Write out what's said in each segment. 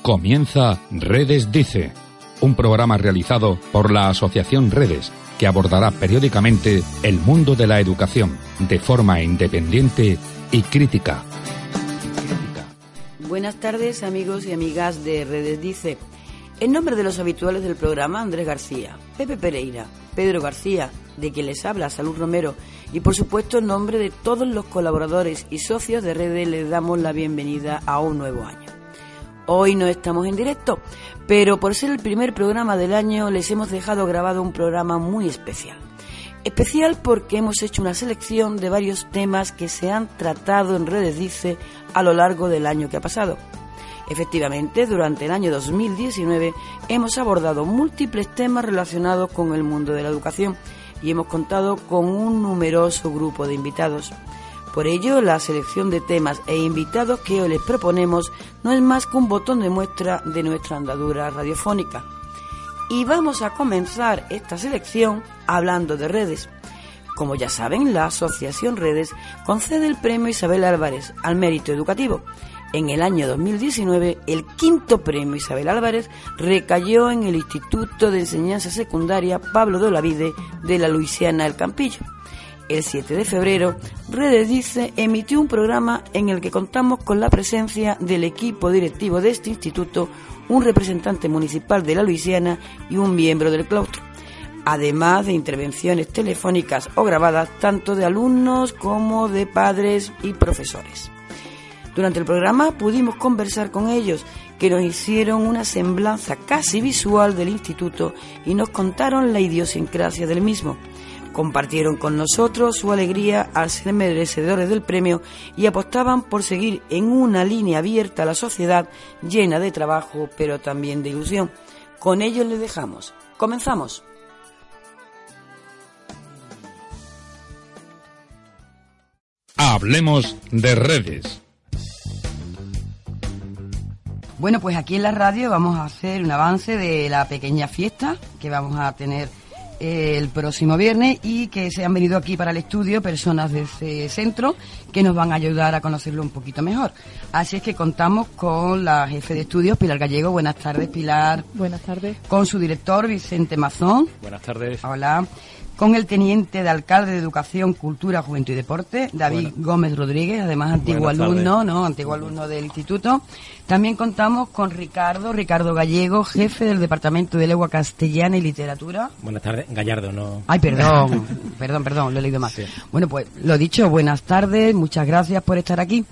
Comienza Redes Dice, un programa realizado por la Asociación Redes, que abordará periódicamente el mundo de la educación de forma independiente y crítica. Buenas tardes, amigos y amigas de Redes Dice. En nombre de los habituales del programa, Andrés García, Pepe Pereira, Pedro García, de quien les habla, Salud Romero, y por supuesto en nombre de todos los colaboradores y socios de Redes, les damos la bienvenida a un nuevo año. Hoy no estamos en directo, pero por ser el primer programa del año les hemos dejado grabado un programa muy especial. Especial porque hemos hecho una selección de varios temas que se han tratado en Redes Dice a lo largo del año que ha pasado. Efectivamente, durante el año 2019 hemos abordado múltiples temas relacionados con el mundo de la educación y hemos contado con un numeroso grupo de invitados. Por ello, la selección de temas e invitados que hoy les proponemos no es más que un botón de muestra de nuestra andadura radiofónica. Y vamos a comenzar esta selección hablando de redes. Como ya saben, la Asociación Redes concede el premio Isabel Álvarez al mérito educativo. En el año 2019, el quinto premio Isabel Álvarez recayó en el Instituto de Enseñanza Secundaria Pablo de Olavide de la Luisiana El Campillo. El 7 de febrero, Redes Dice emitió un programa en el que contamos con la presencia del equipo directivo de este instituto, un representante municipal de la Luisiana y un miembro del claustro, además de intervenciones telefónicas o grabadas tanto de alumnos como de padres y profesores. Durante el programa pudimos conversar con ellos, que nos hicieron una semblanza casi visual del instituto y nos contaron la idiosincrasia del mismo. Compartieron con nosotros su alegría al ser merecedores del premio y apostaban por seguir en una línea abierta a la sociedad, llena de trabajo pero también de ilusión. Con ellos les dejamos. ¡Comenzamos! Hablemos de redes. Bueno, pues aquí en la radio vamos a hacer un avance de la pequeña fiesta que vamos a tener el próximo viernes y que se han venido aquí para el estudio personas de ese centro que nos van a ayudar a conocerlo un poquito mejor. Así es que contamos con la jefe de estudios, Pilar Gallego. Buenas tardes, Pilar. Buenas tardes. Con su director, Vicente Mazón. Buenas tardes. Hola. Con el teniente de alcalde de Educación, Cultura, Juventud y Deporte, David Gómez Rodríguez, además antiguo alumno del instituto. También contamos con Ricardo Gallego, jefe del Departamento de Lengua Castellana y Literatura. Buenas tardes, Gallardo, no... Ay, perdón, lo he leído mal. Sí. Bueno, pues lo dicho, buenas tardes, muchas gracias por estar aquí.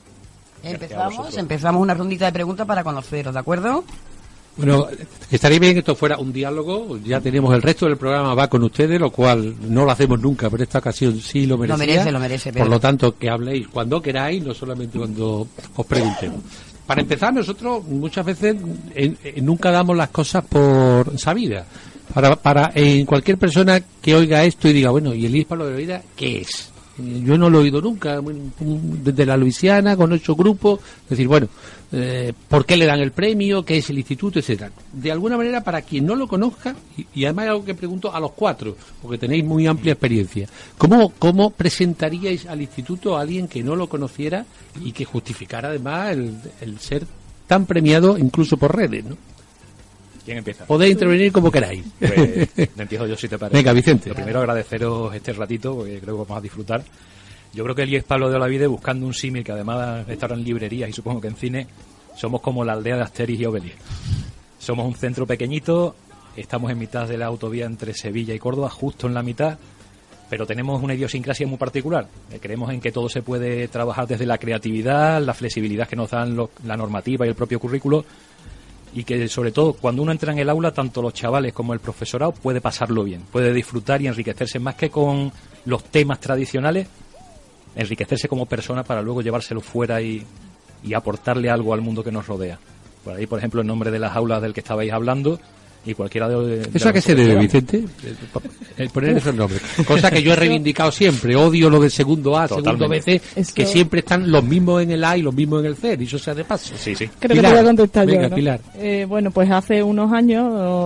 Empezamos una rondita de preguntas para conoceros, ¿de acuerdo? Bueno, estaría bien que esto fuera un diálogo. Ya tenemos el resto del programa va con ustedes, lo cual no lo hacemos nunca, pero esta ocasión sí lo merecía. Lo merece, Pedro. Por lo tanto, que habléis cuando queráis, no solamente cuando os preguntemos. Para empezar, nosotros muchas veces nunca damos las cosas por sabidas. Para en cualquier persona que oiga esto y diga, bueno, ¿y el ISPA de la vida qué es? Yo no lo he oído nunca, desde la Luisiana, con 8 grupos, es decir, bueno, ¿por qué le dan el premio? ¿Qué es el instituto? Etcétera. De alguna manera, para quien no lo conozca, y además es algo que pregunto a los 4, porque tenéis muy amplia experiencia, ¿cómo presentaríais al instituto a alguien que no lo conociera y que justificara además el ser tan premiado incluso por redes, ¿no? ¿Quién empieza? Podéis intervenir como queráis. Pues empiezo yo, si te parece. Venga, Vicente. Lo primero, agradeceros este ratito, porque creo que vamos a disfrutar. Yo creo que el IES Pablo de Olavide, buscando un símil que además estará en librerías y supongo que en cine, somos como la aldea de Asterix y Obelix. Somos un centro pequeñito, estamos en mitad de la autovía entre Sevilla y Córdoba, justo en la mitad, pero tenemos una idiosincrasia muy particular. Creemos en que todo se puede trabajar desde la creatividad, la flexibilidad que nos dan la normativa y el propio currículo, y que sobre todo cuando uno entra en el aula, tanto los chavales como el profesorado puede pasarlo bien, puede disfrutar y enriquecerse más que con los temas tradicionales, enriquecerse como persona para luego llevárselo fuera y aportarle algo al mundo que nos rodea. Por ahí, por ejemplo, el nombre de las aulas del que estabais hablando y cualquiera de ¿eso a qué se debe, Vicente? El poner esos nombres. Cosa que yo he reivindicado siempre. Odio lo del segundo A, totalmente. Segundo BC, eso... que siempre están los mismos en el A y los mismos en el C, y eso se hace paso. Sí. Creo Pilar, que te voy a contestar venga, yo, ¿no? Pilar. Bueno, pues hace unos años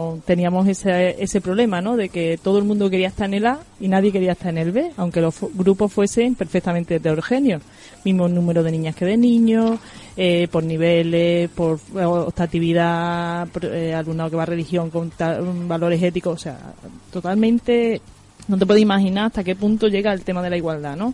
teníamos ese problema, ¿no? De que todo el mundo quería estar en el A y nadie quería estar en el B, aunque los grupos fuesen perfectamente heterogéneos. Mismo número de niñas que de niños, por niveles, por optatividad, alumnado que va a religión con valores éticos, o sea, totalmente, no te puedes imaginar hasta qué punto llega el tema de la igualdad, ¿no?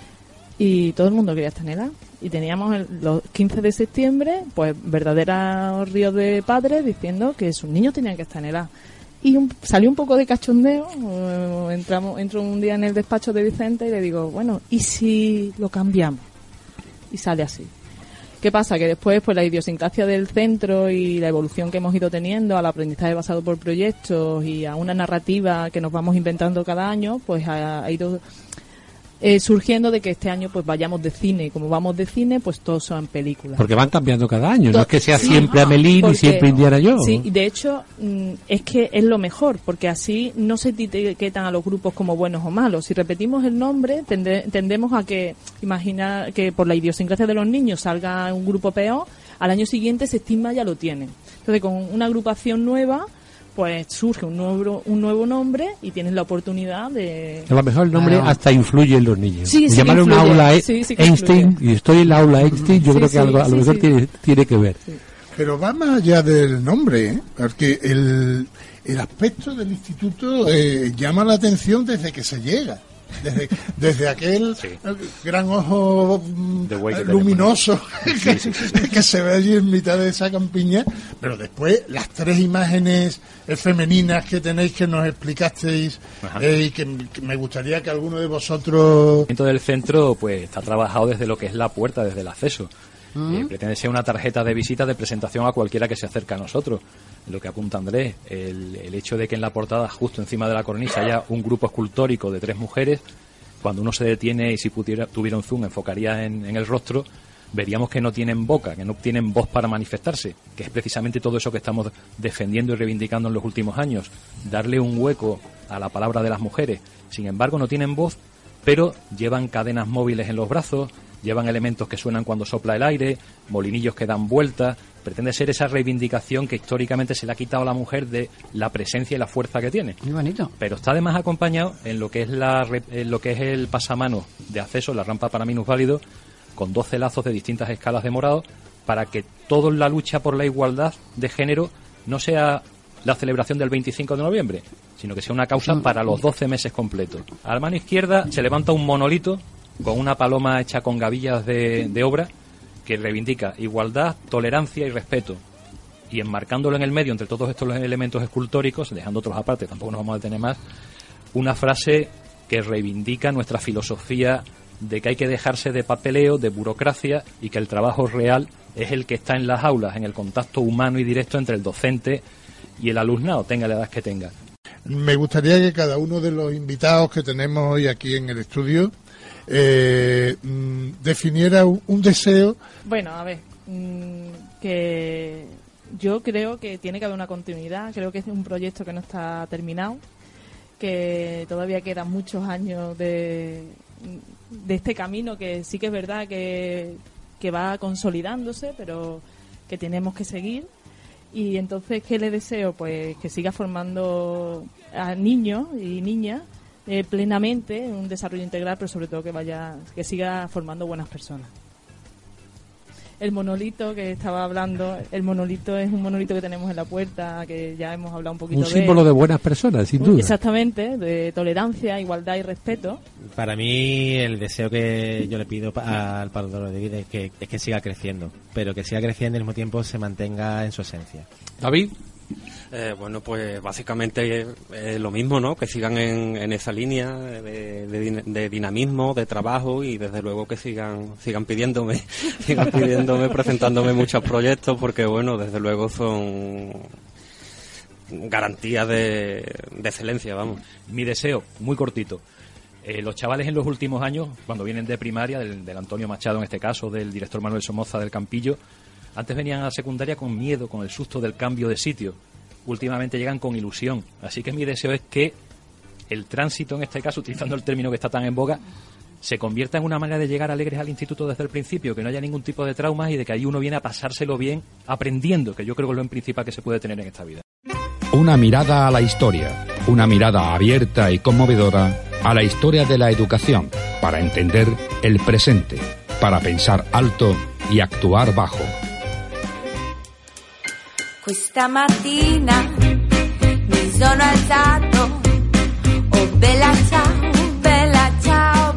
Y todo el mundo quería estar en el A. Y teníamos los 15 de septiembre, pues verdaderos ríos de padres diciendo que sus niños tenían que estar en el A. Y salió un poco de cachondeo, entro un día en el despacho de Vicente y le digo, bueno, ¿y si lo cambiamos? Y sale así. ¿Qué pasa? Que después, pues la idiosincrasia del centro y la evolución que hemos ido teniendo al aprendizaje basado por proyectos y a una narrativa que nos vamos inventando cada año, pues ha ido surgiendo de que este año pues vayamos de cine, y como vamos de cine pues todos son películas. Porque van cambiando cada año, no es que sea siempre Amélie ni siempre Indiana Jones. Sí, y de hecho es que es lo mejor, porque así no se etiquetan a los grupos como buenos o malos. Si repetimos el nombre tendemos a que, imagina que por la idiosincrasia de los niños salga un grupo peor, al año siguiente ese estigma ya lo tienen. Entonces con una agrupación nueva pues surge un nuevo nombre y tienes la oportunidad de... A lo mejor el nombre hasta influye en los niños. Sí, sí, llamar un aula Einstein, y estoy en la aula Einstein, yo creo que algo a lo mejor tiene que ver. Sí. Pero va más allá del nombre, ¿eh? Porque el aspecto del instituto llama la atención desde que se llega. Desde aquel gran ojo luminoso que se ve allí en mitad de esa campiña, pero después las 3 imágenes femeninas que tenéis que nos explicasteis y que me gustaría que alguno de vosotros... Dentro del centro pues está trabajado desde lo que es la puerta, desde el acceso. Pretende ser una tarjeta de visita de presentación a cualquiera que se acerque a nosotros. Lo que apunta Andrés, el hecho de que en la portada, justo encima de la cornisa, haya un grupo escultórico de 3 mujeres, cuando uno se detiene y si tuviera un zoom enfocaría en el rostro, veríamos que no tienen boca, que no tienen voz para manifestarse, que es precisamente todo eso que estamos defendiendo y reivindicando en los últimos años, darle un hueco a la palabra de las mujeres. Sin embargo, no tienen voz, pero llevan cadenas móviles en los brazos, llevan elementos que suenan cuando sopla el aire, molinillos que dan vueltas. Pretende ser esa reivindicación que históricamente se le ha quitado a la mujer de la presencia y la fuerza que tiene. Muy bonito. Pero está además acompañado en lo que es el pasamanos de acceso, la rampa para minusválidos, con 12 lazos de distintas escalas de morado, para que toda la lucha por la igualdad de género no sea la celebración del 25 de noviembre, sino que sea una causa para los 12 meses completos. A la mano izquierda se levanta un monolito con una paloma hecha con gavillas de obra que reivindica igualdad, tolerancia y respeto. Y enmarcándolo en el medio entre todos estos elementos escultóricos, dejando otros aparte, tampoco nos vamos a detener más, una frase que reivindica nuestra filosofía de que hay que dejarse de papeleo, de burocracia, y que el trabajo real es el que está en las aulas, en el contacto humano y directo entre el docente y el alumnado, tenga la edad que tenga. Me gustaría que cada uno de los invitados que tenemos hoy aquí en el estudio definiera un deseo. Bueno, a ver, que yo creo que tiene que haber una continuidad, creo que es un proyecto que no está terminado, que todavía quedan muchos años de este camino, que sí que es verdad que va consolidándose, pero que tenemos que seguir. Y entonces, ¿qué le deseo? Pues que siga formando a niños y niñas plenamente, un desarrollo integral, pero sobre todo que siga formando buenas personas. El monolito que estaba hablando, el monolito es un monolito que tenemos en la puerta, que ya hemos hablado un poquito de él. Un símbolo de buenas personas, sin duda. Exactamente, de tolerancia, igualdad y respeto. Para mí, el deseo que yo le pido al Pablo de Vida es que siga creciendo, pero que siga creciendo y al mismo tiempo se mantenga en su esencia. David. Bueno, pues básicamente lo mismo, ¿no? Que sigan en esa línea de dinamismo, de trabajo, y desde luego que sigan pidiéndome, presentándome muchos proyectos, porque bueno, desde luego son garantías de excelencia, vamos. Mi deseo, muy cortito. Los chavales en los últimos años, cuando vienen de primaria, del Antonio Machado en este caso, del director Manuel Somoza del Campillo, antes venían a la secundaria con miedo, con el susto del cambio de sitio. Últimamente llegan con ilusión. Así que mi deseo es que el tránsito, en este caso, utilizando el término que está tan en boga, se convierta en una manera de llegar alegres al instituto desde el principio, que no haya ningún tipo de traumas y de que ahí uno viene a pasárselo bien aprendiendo, que yo creo que es lo principal que se puede tener en esta vida. Una mirada a la historia, una mirada abierta y conmovedora a la historia de la educación, para entender el presente, para pensar alto y actuar bajo. Questa mattina mi sono alzato, oh bella ciao,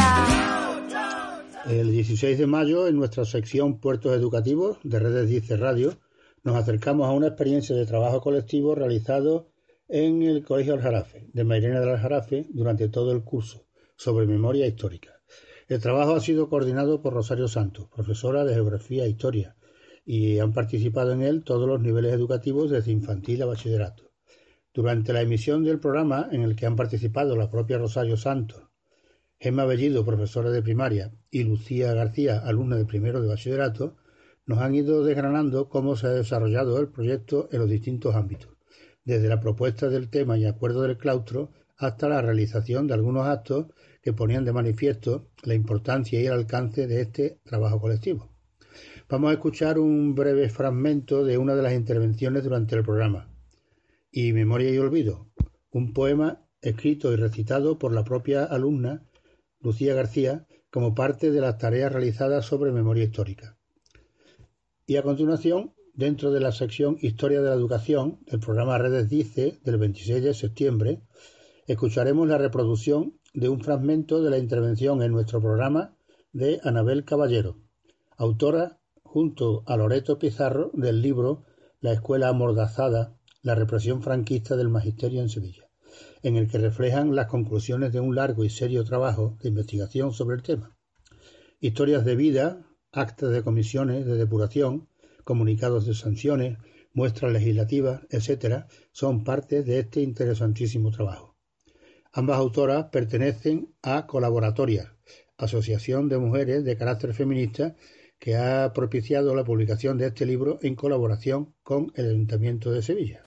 bella. El 16 de mayo, en nuestra sección Puertos Educativos de Redes Dice Radio, nos acercamos a una experiencia de trabajo colectivo realizado en el Colegio Aljarafe, de Mairena del Aljarafe, durante todo el curso, sobre memoria histórica. El trabajo ha sido coordinado por Rosario Santos, profesora de Geografía e Historia, y han participado en él todos los niveles educativos desde infantil a bachillerato. Durante la emisión del programa, en el que han participado la propia Rosario Santos, Gemma Bellido, profesora de primaria, y Lucía García, alumna de primero de bachillerato, nos han ido desgranando cómo se ha desarrollado el proyecto en los distintos ámbitos, desde la propuesta del tema y acuerdo del claustro hasta la realización de algunos actos que ponían de manifiesto la importancia y el alcance de este trabajo colectivo. Vamos a escuchar un breve fragmento de una de las intervenciones durante el programa. Y Memoria y Olvido, un poema escrito y recitado por la propia alumna Lucía García como parte de las tareas realizadas sobre memoria histórica. Y a continuación, dentro de la sección Historia de la Educación del programa Redes Dice del 26 de septiembre, escucharemos la reproducción de un fragmento de la intervención en nuestro programa de Anabel Caballero, autora junto a Loreto Pizarro del libro La escuela amordazada, la represión franquista del magisterio en Sevilla, en el que reflejan las conclusiones de un largo y serio trabajo de investigación sobre el tema. Historias de vida, actas de comisiones de depuración, comunicados de sanciones, muestras legislativas, etc., son parte de este interesantísimo trabajo. Ambas autoras pertenecen a Colaboratorias, asociación de mujeres de carácter feminista que ha propiciado la publicación de este libro en colaboración con el Ayuntamiento de Sevilla.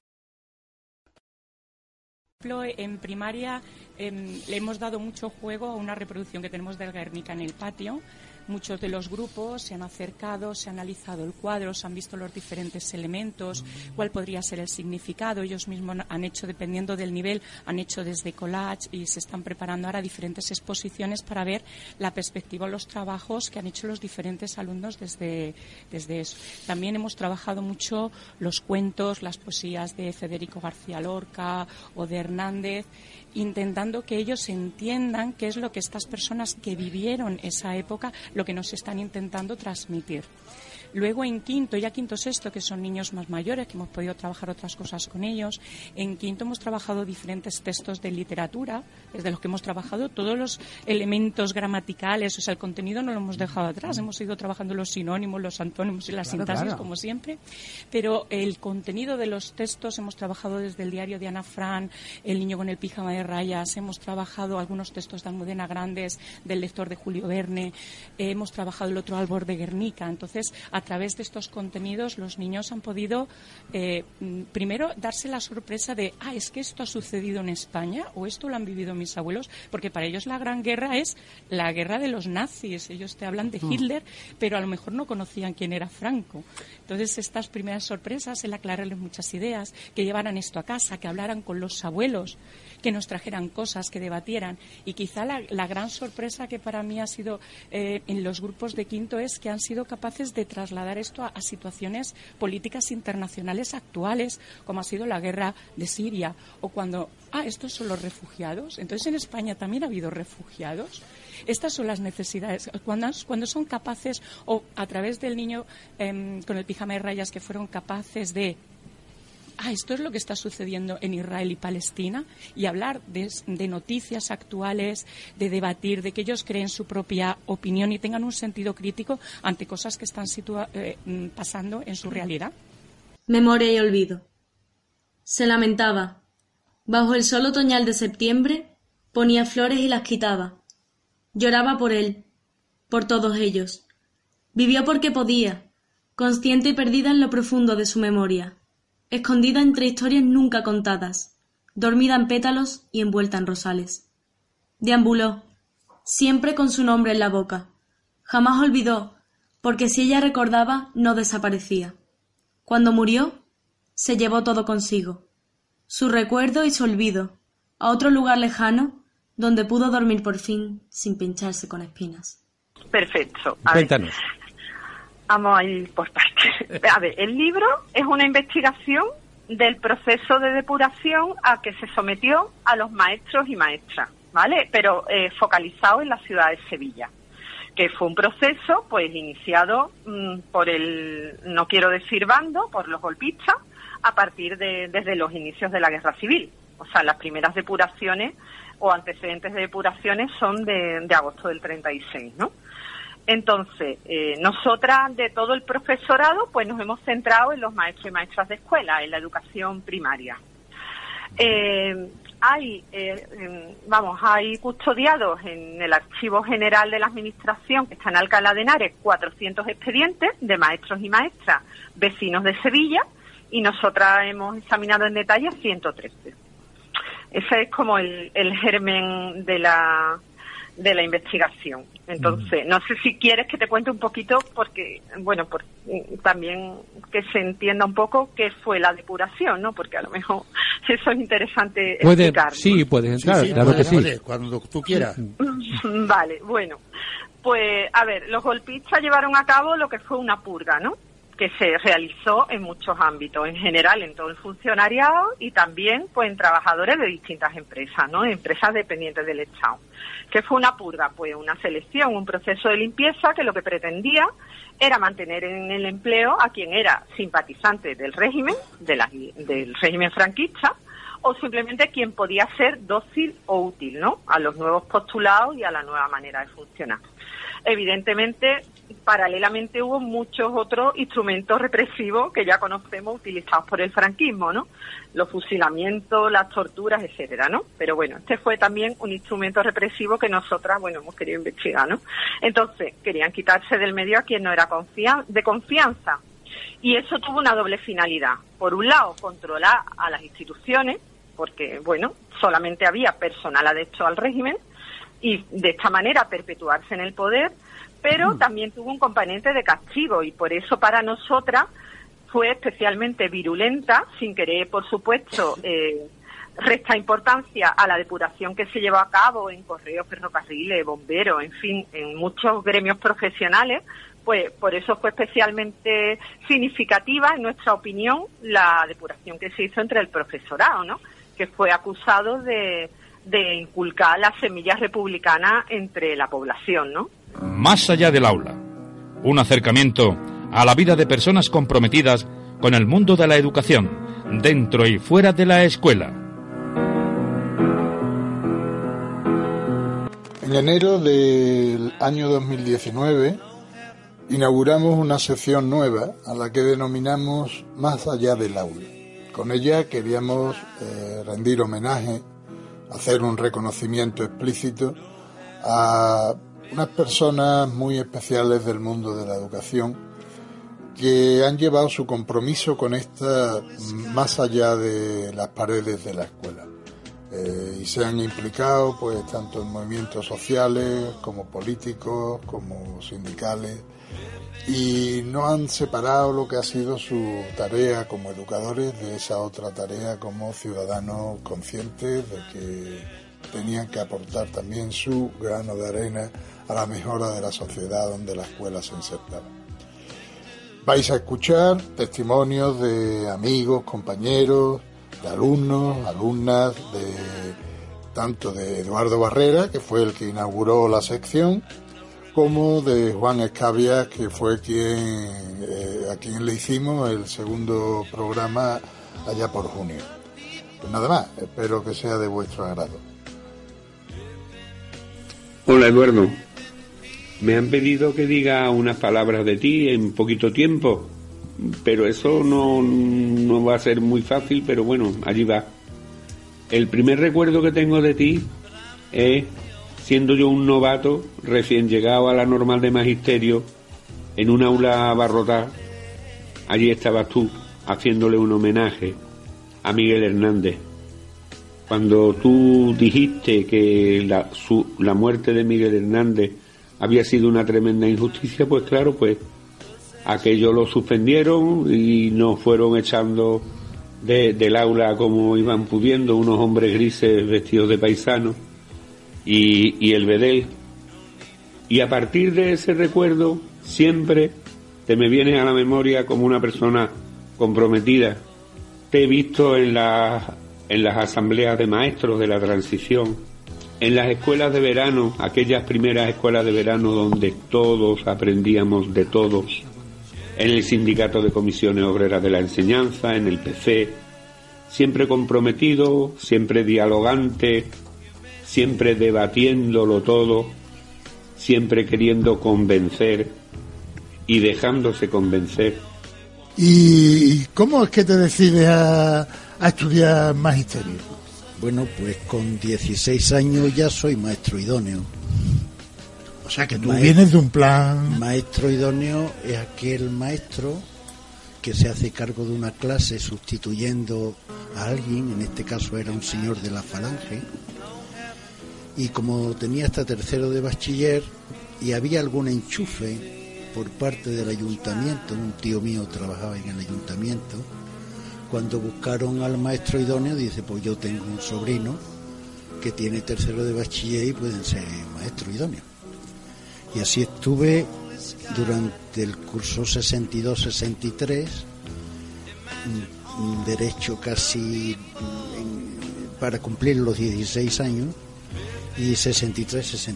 En primaria le hemos dado mucho juego a una reproducción que tenemos del Guernica en el patio. Muchos de los grupos se han acercado, se ha analizado el cuadro, se han visto los diferentes elementos, cuál podría ser el significado. Ellos mismos han hecho, dependiendo del nivel, han hecho desde collage y se están preparando ahora diferentes exposiciones para ver la perspectiva de los trabajos que han hecho los diferentes alumnos desde eso. También hemos trabajado mucho los cuentos, las poesías de Federico García Lorca o de Hernández, intentando que ellos entiendan qué es lo que estas personas que vivieron esa época, lo que nos están intentando transmitir. Luego en quinto, ya quinto sexto, que son niños más mayores, que hemos podido trabajar otras cosas con ellos, en quinto hemos trabajado diferentes textos de literatura, desde los que hemos trabajado todos los elementos gramaticales, o sea, el contenido no lo hemos dejado atrás, hemos ido trabajando los sinónimos, los antónimos y las sintaxis, como siempre, pero el contenido de los textos hemos trabajado desde el diario de Ana Fran, El niño con el pijama de rayas, hemos trabajado algunos textos de Almudena Grandes, del lector de Julio Verne, hemos trabajado el otro Albor de Guernica. Entonces, a través de estos contenidos los niños han podido primero darse la sorpresa de es que esto ha sucedido en España o esto lo han vivido mis abuelos, porque para ellos la Gran Guerra es la guerra de los nazis. Ellos te hablan de Hitler, pero a lo mejor no conocían quién era Franco. Entonces estas primeras sorpresas, el aclararles muchas ideas, que llevaran esto a casa, que hablaran con los abuelos, que nos trajeran cosas, que debatieran. Y quizá la gran sorpresa que para mí ha sido en los grupos de quinto es que han sido capaces de trasladar esto a situaciones políticas internacionales actuales, como ha sido la guerra de Siria, o cuando, estos son los refugiados, entonces en España también ha habido refugiados. Estas son las necesidades. Cuando son capaces, o a través del niño con el pijama de rayas, que fueron capaces de esto es lo que está sucediendo en Israel y Palestina, y hablar de noticias actuales, de debatir, de que ellos creen su propia opinión y tengan un sentido crítico ante cosas que están pasando en su realidad. Memoria y olvido. Se lamentaba. Bajo el sol otoñal de septiembre ponía flores y las quitaba. Lloraba por él, por todos ellos. Vivió porque podía, consciente y perdida en lo profundo de su memoria, escondida entre historias nunca contadas, dormida en pétalos y envuelta en rosales. Deambuló, siempre con su nombre en la boca. Jamás olvidó, porque si ella recordaba, no desaparecía. Cuando murió, se llevó todo consigo. su recuerdo y su olvido, a otro lugar lejano donde pudo dormir por fin sin pincharse con espinas. Perfecto. Cuéntanos. Vamos a ir por partes. A ver, el libro es una investigación del proceso de depuración a que se sometió a los maestros y maestras, ¿vale? Pero focalizado en la ciudad de Sevilla, que fue un proceso pues iniciado por no quiero decir bando, por los golpistas, a partir desde los inicios de la Guerra Civil. O sea, las primeras depuraciones o antecedentes de depuraciones son de agosto del 36, ¿no? Entonces, nosotras de todo el profesorado pues nos hemos centrado en los maestros y maestras de escuela, en la educación primaria. Hay custodiados en el Archivo General de la Administración, que está en Alcalá de Henares, 400 expedientes de maestros y maestras vecinos de Sevilla, y nosotras hemos examinado en detalle 113. Ese es como el germen de la investigación. Entonces, no sé si quieres que te cuente un poquito, porque, bueno, también que se entienda un poco qué fue la depuración, ¿no? Porque a lo mejor eso es interesante explicar. Sí, puedes entrar, sí, claro que sí. Cuando tú quieras. Vale, bueno. Pues, a ver, los golpistas llevaron a cabo lo que fue una purga, ¿no? Que se realizó en muchos ámbitos, en general en todo el funcionariado y también pues en trabajadores de distintas empresas, ¿no? Empresas dependientes del Estado. ¿Qué fue una purga? Pues una selección, un proceso de limpieza que lo que pretendía era mantener en el empleo a quien era simpatizante del régimen, del régimen franquista, o simplemente quien podía ser dócil o útil, ¿no? A los nuevos postulados y a la nueva manera de funcionar. Evidentemente, paralelamente hubo muchos otros instrumentos represivos que ya conocemos utilizados por el franquismo, ¿no? Los fusilamientos, las torturas, etcétera, ¿no? Pero bueno, este fue también un instrumento represivo que nosotras, bueno, hemos querido investigar, ¿no? Entonces, querían quitarse del medio a quien no era de confianza. Y eso tuvo una doble finalidad. Por un lado, controlar a las instituciones, porque, bueno, solamente había personal adepto al régimen, y de esta manera perpetuarse en el poder, pero también tuvo un componente de castigo, y por eso para nosotras fue especialmente virulenta, sin querer, por supuesto, resta importancia a la depuración que se llevó a cabo en correos, ferrocarriles, bomberos, en fin, en muchos gremios profesionales. Pues por eso fue especialmente significativa, en nuestra opinión, la depuración que se hizo entre el profesorado, ¿no? Que fue acusado de inculcar las semillas republicanas entre la población, ¿no? Más allá del aula, un acercamiento a la vida de personas comprometidas con el mundo de la educación, dentro y fuera de la escuela. En enero del año 2019 inauguramos una sección nueva a la que denominamos Más allá del aula. Con ella queríamos rendir homenaje, hacer un reconocimiento explícito a unas personas muy especiales del mundo de la educación que han llevado su compromiso con esta más allá de las paredes de la escuela, y se han implicado pues tanto en movimientos sociales como políticos como sindicales, y no han separado lo que ha sido su tarea como educadores de esa otra tarea como ciudadanos conscientes de que tenían que aportar también su grano de arena a la mejora de la sociedad donde la escuela se insertaba. Vais a escuchar testimonios de amigos, compañeros, de alumnos, alumnas, tanto de Eduardo Barrera, que fue el que inauguró la sección, como de Juan Escabia, que fue a quien le hicimos el segundo programa allá por junio. Pues nada más, espero que sea de vuestro agrado. Hola Eduardo, me han pedido que diga unas palabras de ti en poquito tiempo, pero eso no va a ser muy fácil, pero bueno, allí va. El primer recuerdo que tengo de ti es siendo yo un novato recién llegado a la normal de magisterio en un aula abarrotada. Allí estabas tú haciéndole un homenaje a Miguel Hernández. Cuando tú dijiste que la muerte de Miguel Hernández había sido una tremenda injusticia, pues claro, pues aquello lo suspendieron y nos fueron echando del aula como iban pudiendo, unos hombres grises vestidos de paisanos y el bedel. Y a partir de ese recuerdo siempre te me vienes a la memoria como una persona comprometida. Te he visto en las asambleas de maestros de la transición, en las escuelas de verano, aquellas primeras escuelas de verano donde todos aprendíamos de todos, en el Sindicato de Comisiones Obreras de la Enseñanza, en el PC, siempre comprometido, siempre dialogante, siempre debatiéndolo todo, siempre queriendo convencer y dejándose convencer. ¿Y cómo es que te decides a estudiar magisterio? Bueno, pues con 16 años ya soy maestro idóneo. O sea que tú vienes de un plan... Maestro idóneo es aquel maestro que se hace cargo de una clase sustituyendo a alguien, en este caso era un señor de la Falange, y como tenía hasta tercero de bachiller y había algún enchufe por parte del ayuntamiento, un tío mío trabajaba en el ayuntamiento, cuando buscaron al maestro idóneo, dice, pues yo tengo un sobrino que tiene tercero de bachiller y pueden ser maestro idóneo. Y así estuve durante el curso 62-63, derecho casi para cumplir los 16 años, y 63-64.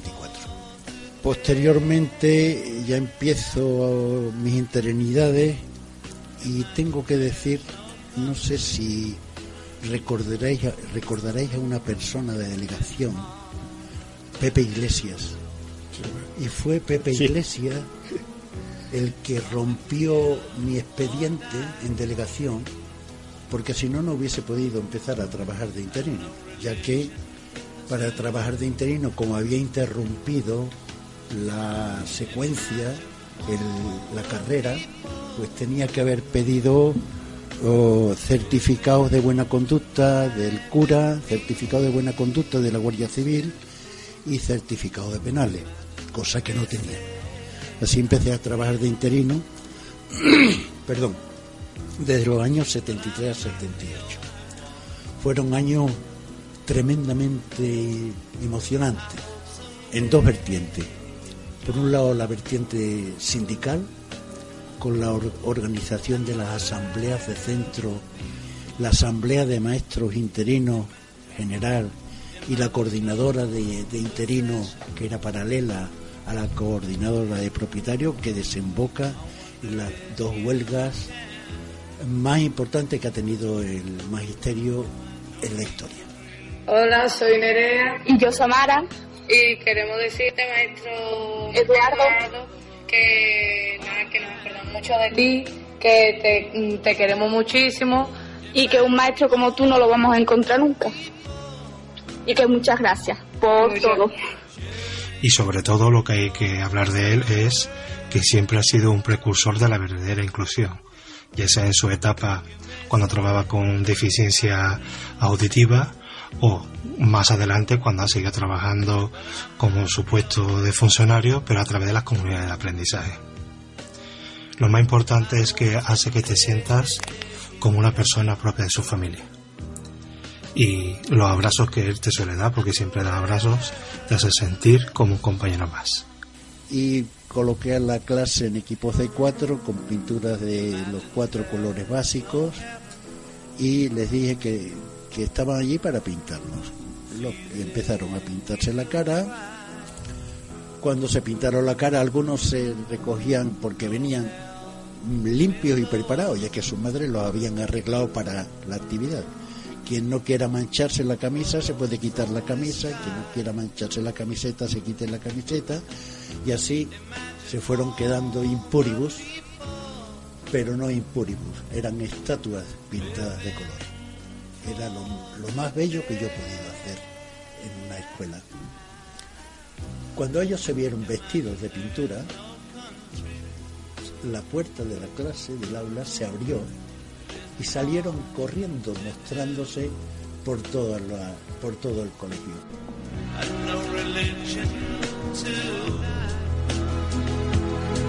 Posteriormente ya empiezo mis interinidades y tengo que decir, no sé si recordaréis a una persona de delegación, Pepe Iglesias. Y fue Pepe Iglesias el que rompió mi expediente en delegación, porque si no, no hubiese podido empezar a trabajar de interino, ya que para trabajar de interino, como había interrumpido la secuencia, la carrera, pues tenía que haber pedido certificados de buena conducta del cura, certificado de buena conducta de la Guardia Civil y certificado de penales, cosa que no tenía. Así empecé a trabajar de interino, perdón, desde los años 73 a 78. Fueron años tremendamente emocionantes, en dos vertientes. Por un lado, la vertiente sindical, con la organización de las asambleas de centro, la asamblea de maestros interinos general y la coordinadora de interinos, que era paralela a la coordinadora de propietarios, que desemboca en las dos huelgas más importantes que ha tenido el magisterio en la historia. Hola, soy Nerea. Y yo, Samara. Y queremos decirte, maestro Eduardo, que nos acordamos mucho de ti, que te queremos muchísimo. Y que un maestro como tú no lo vamos a encontrar nunca. Y que muchas gracias por todo. Y sobre todo lo que hay que hablar de él es que siempre ha sido un precursor de la verdadera inclusión, ya sea en su etapa cuando trabajaba con deficiencia auditiva o más adelante cuando ha seguido trabajando como su puesto de funcionario, pero a través de las comunidades de aprendizaje. Lo más importante es que hace que te sientas como una persona propia de su familia. Y los abrazos que él te suele dar, porque siempre da abrazos, te hace sentir como un compañero más. Y coloqué a la clase en equipos de 4 con pinturas de los 4 colores básicos y les dije que estaban allí para pintarnos. Empezaron a pintarse la cara. Cuando se pintaron la cara, algunos se recogían porque venían limpios y preparados, ya que sus madres los habían arreglado para la actividad. Quien no quiera mancharse la camisa se puede quitar la camisa, quien no quiera mancharse la camiseta se quite la camiseta, y así se fueron quedando impuribus, pero no impuribus, eran estatuas pintadas de color. Era lo más bello que yo he podido hacer en una escuela. Cuando ellos se vieron vestidos de pintura, la puerta de la clase, del aula, se abrió y salieron corriendo, mostrándose por todo el colegio.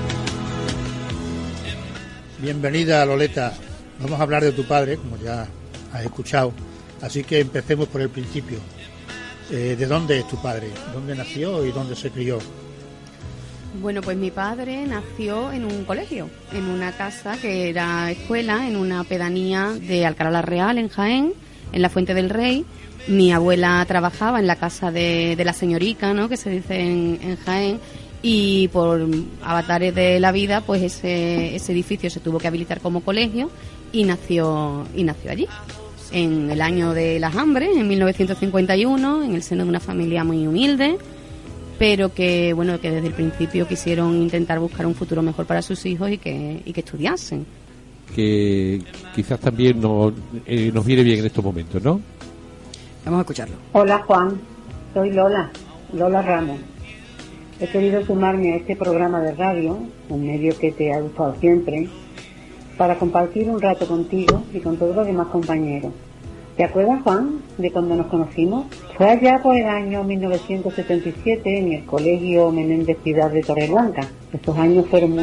Bienvenida, Loleta. Vamos a hablar de tu padre, como ya has escuchado. Así que empecemos por el principio. ¿De dónde es tu padre? ¿Dónde nació y dónde se crió? Bueno, pues mi padre nació en un colegio, en una casa que era escuela, en una pedanía de Alcalá la Real, en Jaén, en la Fuente del Rey. Mi abuela trabajaba en la casa de la señorica, ¿no?, que se dice en Jaén, y por avatares de la vida, pues ese edificio se tuvo que habilitar como colegio y nació allí. En el año de las hambres, en 1951, en el seno de una familia muy humilde, pero que desde el principio quisieron intentar buscar un futuro mejor para sus hijos y que estudiasen. Que quizás también nos viene bien en estos momentos, ¿no? Vamos a escucharlo. Hola Juan, soy Lola Ramos. He querido sumarme a este programa de radio, un medio que te ha gustado siempre, para compartir un rato contigo y con todos los demás compañeros. ¿Te acuerdas, Juan, de cuando nos conocimos? Fue allá por el año 1977 en el Colegio Menéndez Pidal de Torreblanca. Estos años fueron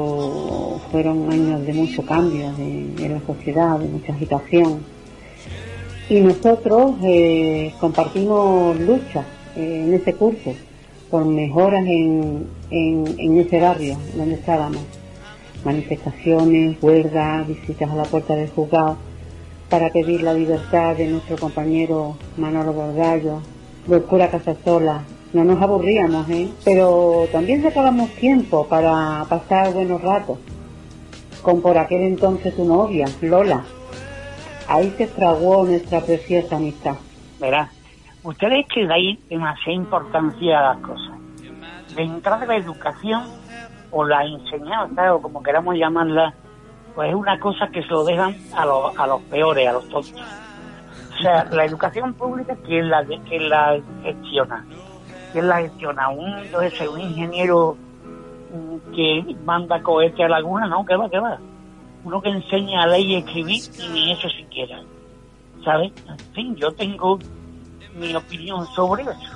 años de mucho cambio en la sociedad, de mucha agitación. Y nosotros compartimos luchas en ese curso por mejoras en ese barrio donde estábamos. Manifestaciones, huelgas, visitas a la puerta del juzgado para pedir la libertad de nuestro compañero Manolo Borgallo, del cura Casasola. No nos aburríamos, pero también sacábamos tiempo para pasar buenos ratos con por aquel entonces tu novia, Lola. Ahí se fraguó nuestra preciosa amistad. Verá, ustedes que dais demasiada importancia a las cosas. De entrada, la educación o la enseñanza, o como queramos llamarla, pues es una cosa que se lo dejan a los peores, a los tontos. O sea, la educación pública, ¿quién la gestiona? ¿Quién la gestiona? Un ingeniero que manda cohete a la laguna, no, ¿qué va? Uno que enseña a leer y escribir, y ni eso siquiera, ¿sabes? En fin, yo tengo mi opinión sobre eso.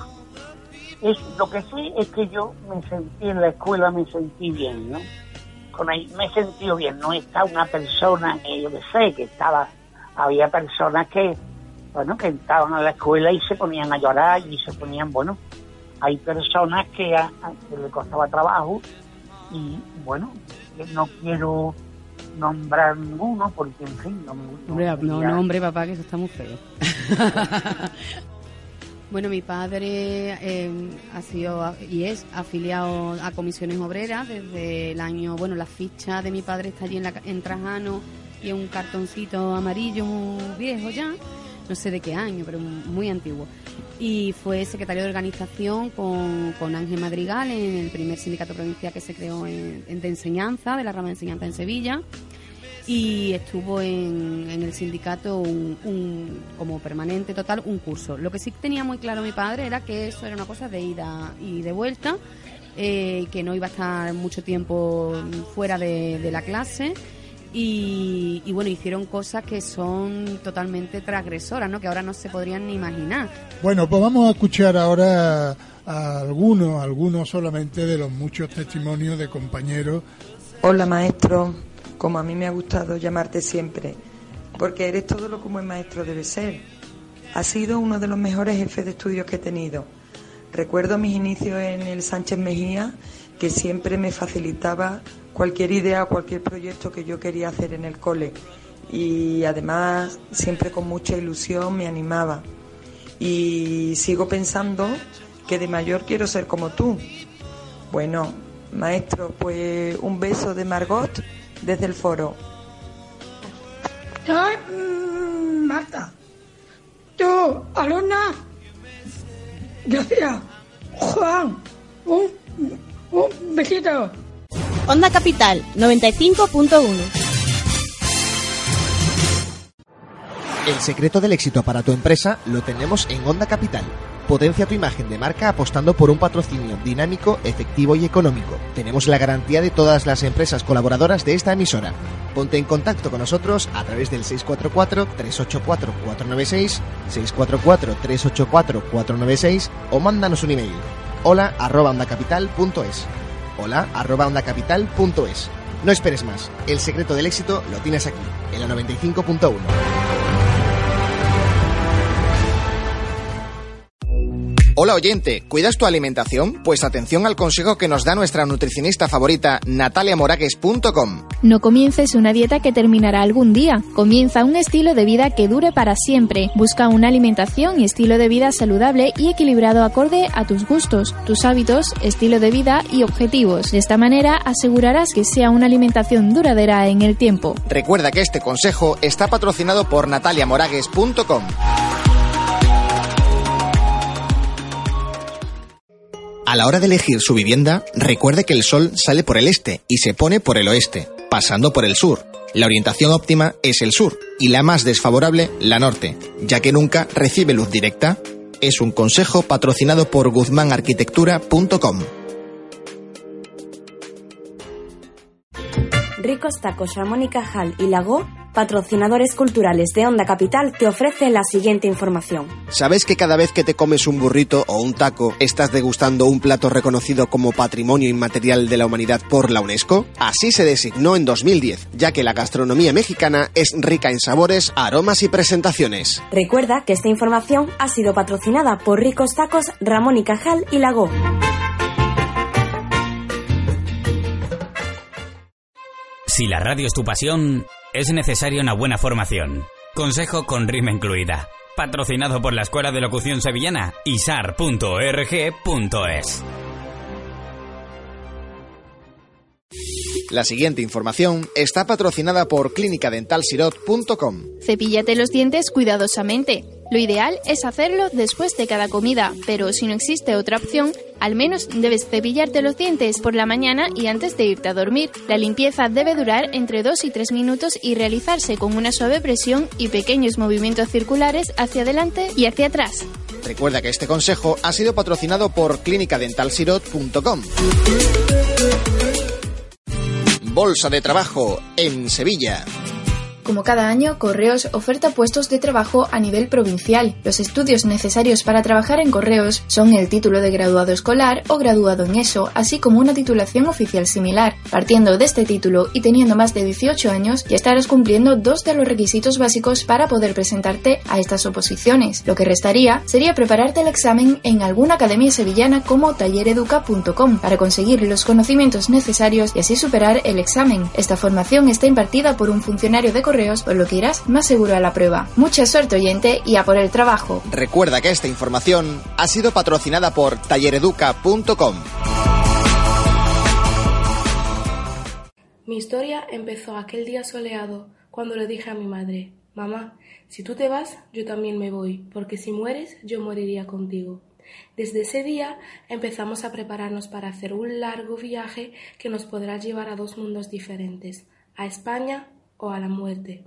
Lo que sí es que yo me sentí en la escuela, me sentí bien, ¿no? Me he sentido bien, no está una persona que yo sé que había personas que estaban a la escuela y se ponían a llorar y se ponían, hay personas que le costaba trabajo y no quiero nombrar ninguno porque en fin no me gusta. Hombre, papá, que eso está muy feo. Bueno, mi padre ha sido y es afiliado a Comisiones Obreras desde el año... Bueno, la ficha de mi padre está allí en Trajano y en un cartoncito amarillo muy viejo ya, no sé de qué año, pero muy antiguo. Y fue secretario de organización con Ángel Madrigal en el primer sindicato provincial que se creó de enseñanza, de la rama de enseñanza en Sevilla. Y estuvo en el sindicato como permanente total un curso. Lo que sí tenía muy claro mi padre era que eso era una cosa de ida y de vuelta, que no iba a estar mucho tiempo fuera de la clase y hicieron cosas que son totalmente transgresoras, ¿no?, que ahora no se podrían ni imaginar. Bueno, pues vamos a escuchar ahora a algunos solamente de los muchos testimonios de compañeros. Hola, maestro. Como a mí me ha gustado llamarte siempre, porque eres todo lo que un buen maestro debe ser. Has sido uno de los mejores jefes de estudios que he tenido. Recuerdo mis inicios en el Sánchez Mejía, que siempre me facilitaba cualquier idea o cualquier proyecto que yo quería hacer en el cole. Y además, siempre con mucha ilusión me animaba. Y sigo pensando que de mayor quiero ser como tú. Bueno, maestro, pues un beso de Margot desde el foro. Marta, tú, alumna, gracias. Juan, un besito. Onda Capital 95.1. El secreto del éxito para tu empresa lo tenemos en Onda Capital. Potencia tu imagen de marca apostando por un patrocinio dinámico, efectivo y económico. Tenemos la garantía de todas las empresas colaboradoras de esta emisora. Ponte en contacto con nosotros a través del 644-384-496, 644-384-496 o mándanos un email. hola@ondacapital.es. hola@ondacapital.es. No esperes más. El secreto del éxito lo tienes aquí, en la 95.1. Hola oyente, ¿cuidas tu alimentación? Pues atención al consejo que nos da nuestra nutricionista favorita, nataliamoragues.com. No comiences una dieta que terminará algún día. Comienza un estilo de vida que dure para siempre. Busca una alimentación y estilo de vida saludable y equilibrado acorde a tus gustos, tus hábitos, estilo de vida y objetivos. De esta manera asegurarás que sea una alimentación duradera en el tiempo. Recuerda que este consejo está patrocinado por nataliamoragues.com. A la hora de elegir su vivienda, recuerde que el sol sale por el este y se pone por el oeste, pasando por el sur. La orientación óptima es el sur y la más desfavorable, la norte, ya que nunca recibe luz directa. Es un consejo patrocinado por guzmanarquitectura.com. Ricos Tacos Ramón y Cajal y Lago, patrocinadores culturales de Onda Capital, te ofrece la siguiente información. ¿Sabes que cada vez que te comes un burrito o un taco, estás degustando un plato reconocido como Patrimonio Inmaterial de la Humanidad por la UNESCO? Así se designó en 2010, ya que la gastronomía mexicana es rica en sabores, aromas y presentaciones. Recuerda que esta información ha sido patrocinada por Ricos Tacos Ramón y Cajal y Lago. Si la radio es tu pasión, es necesaria una buena formación. Consejo con rima incluida. Patrocinado por la Escuela de Locución Sevillana y sar.org.es. La siguiente información está patrocinada por clinicadentalsirot.com. Cepíllate los dientes cuidadosamente. Lo ideal es hacerlo después de cada comida, pero si no existe otra opción, al menos debes cepillarte los dientes por la mañana y antes de irte a dormir. La limpieza debe durar entre 2 y 3 minutos y realizarse con una suave presión y pequeños movimientos circulares hacia adelante y hacia atrás. Recuerda que este consejo ha sido patrocinado por clinicadentalsirot.com. Bolsa de trabajo en Sevilla. Como cada año, Correos oferta puestos de trabajo a nivel provincial. Los estudios necesarios para trabajar en Correos son el título de graduado escolar o graduado en ESO, así como una titulación oficial similar. Partiendo de este título y teniendo más de 18 años, ya estarás cumpliendo 2 de los requisitos básicos para poder presentarte a estas oposiciones. Lo que restaría sería prepararte el examen en alguna academia sevillana como tallereduca.com para conseguir los conocimientos necesarios y así superar el examen. Esta formación está impartida por un funcionario de Correos, por lo que irás más seguro a la prueba. Mucha suerte, oyente, y a por el trabajo. Recuerda que esta información ha sido patrocinada por tallereduca.com. Mi historia empezó aquel día soleado cuando le dije a mi madre: mamá, si tú te vas, yo también me voy, porque si mueres, yo moriría contigo. Desde ese día empezamos a prepararnos para hacer un largo viaje que nos podrá llevar a 2 mundos diferentes, a España o a la muerte.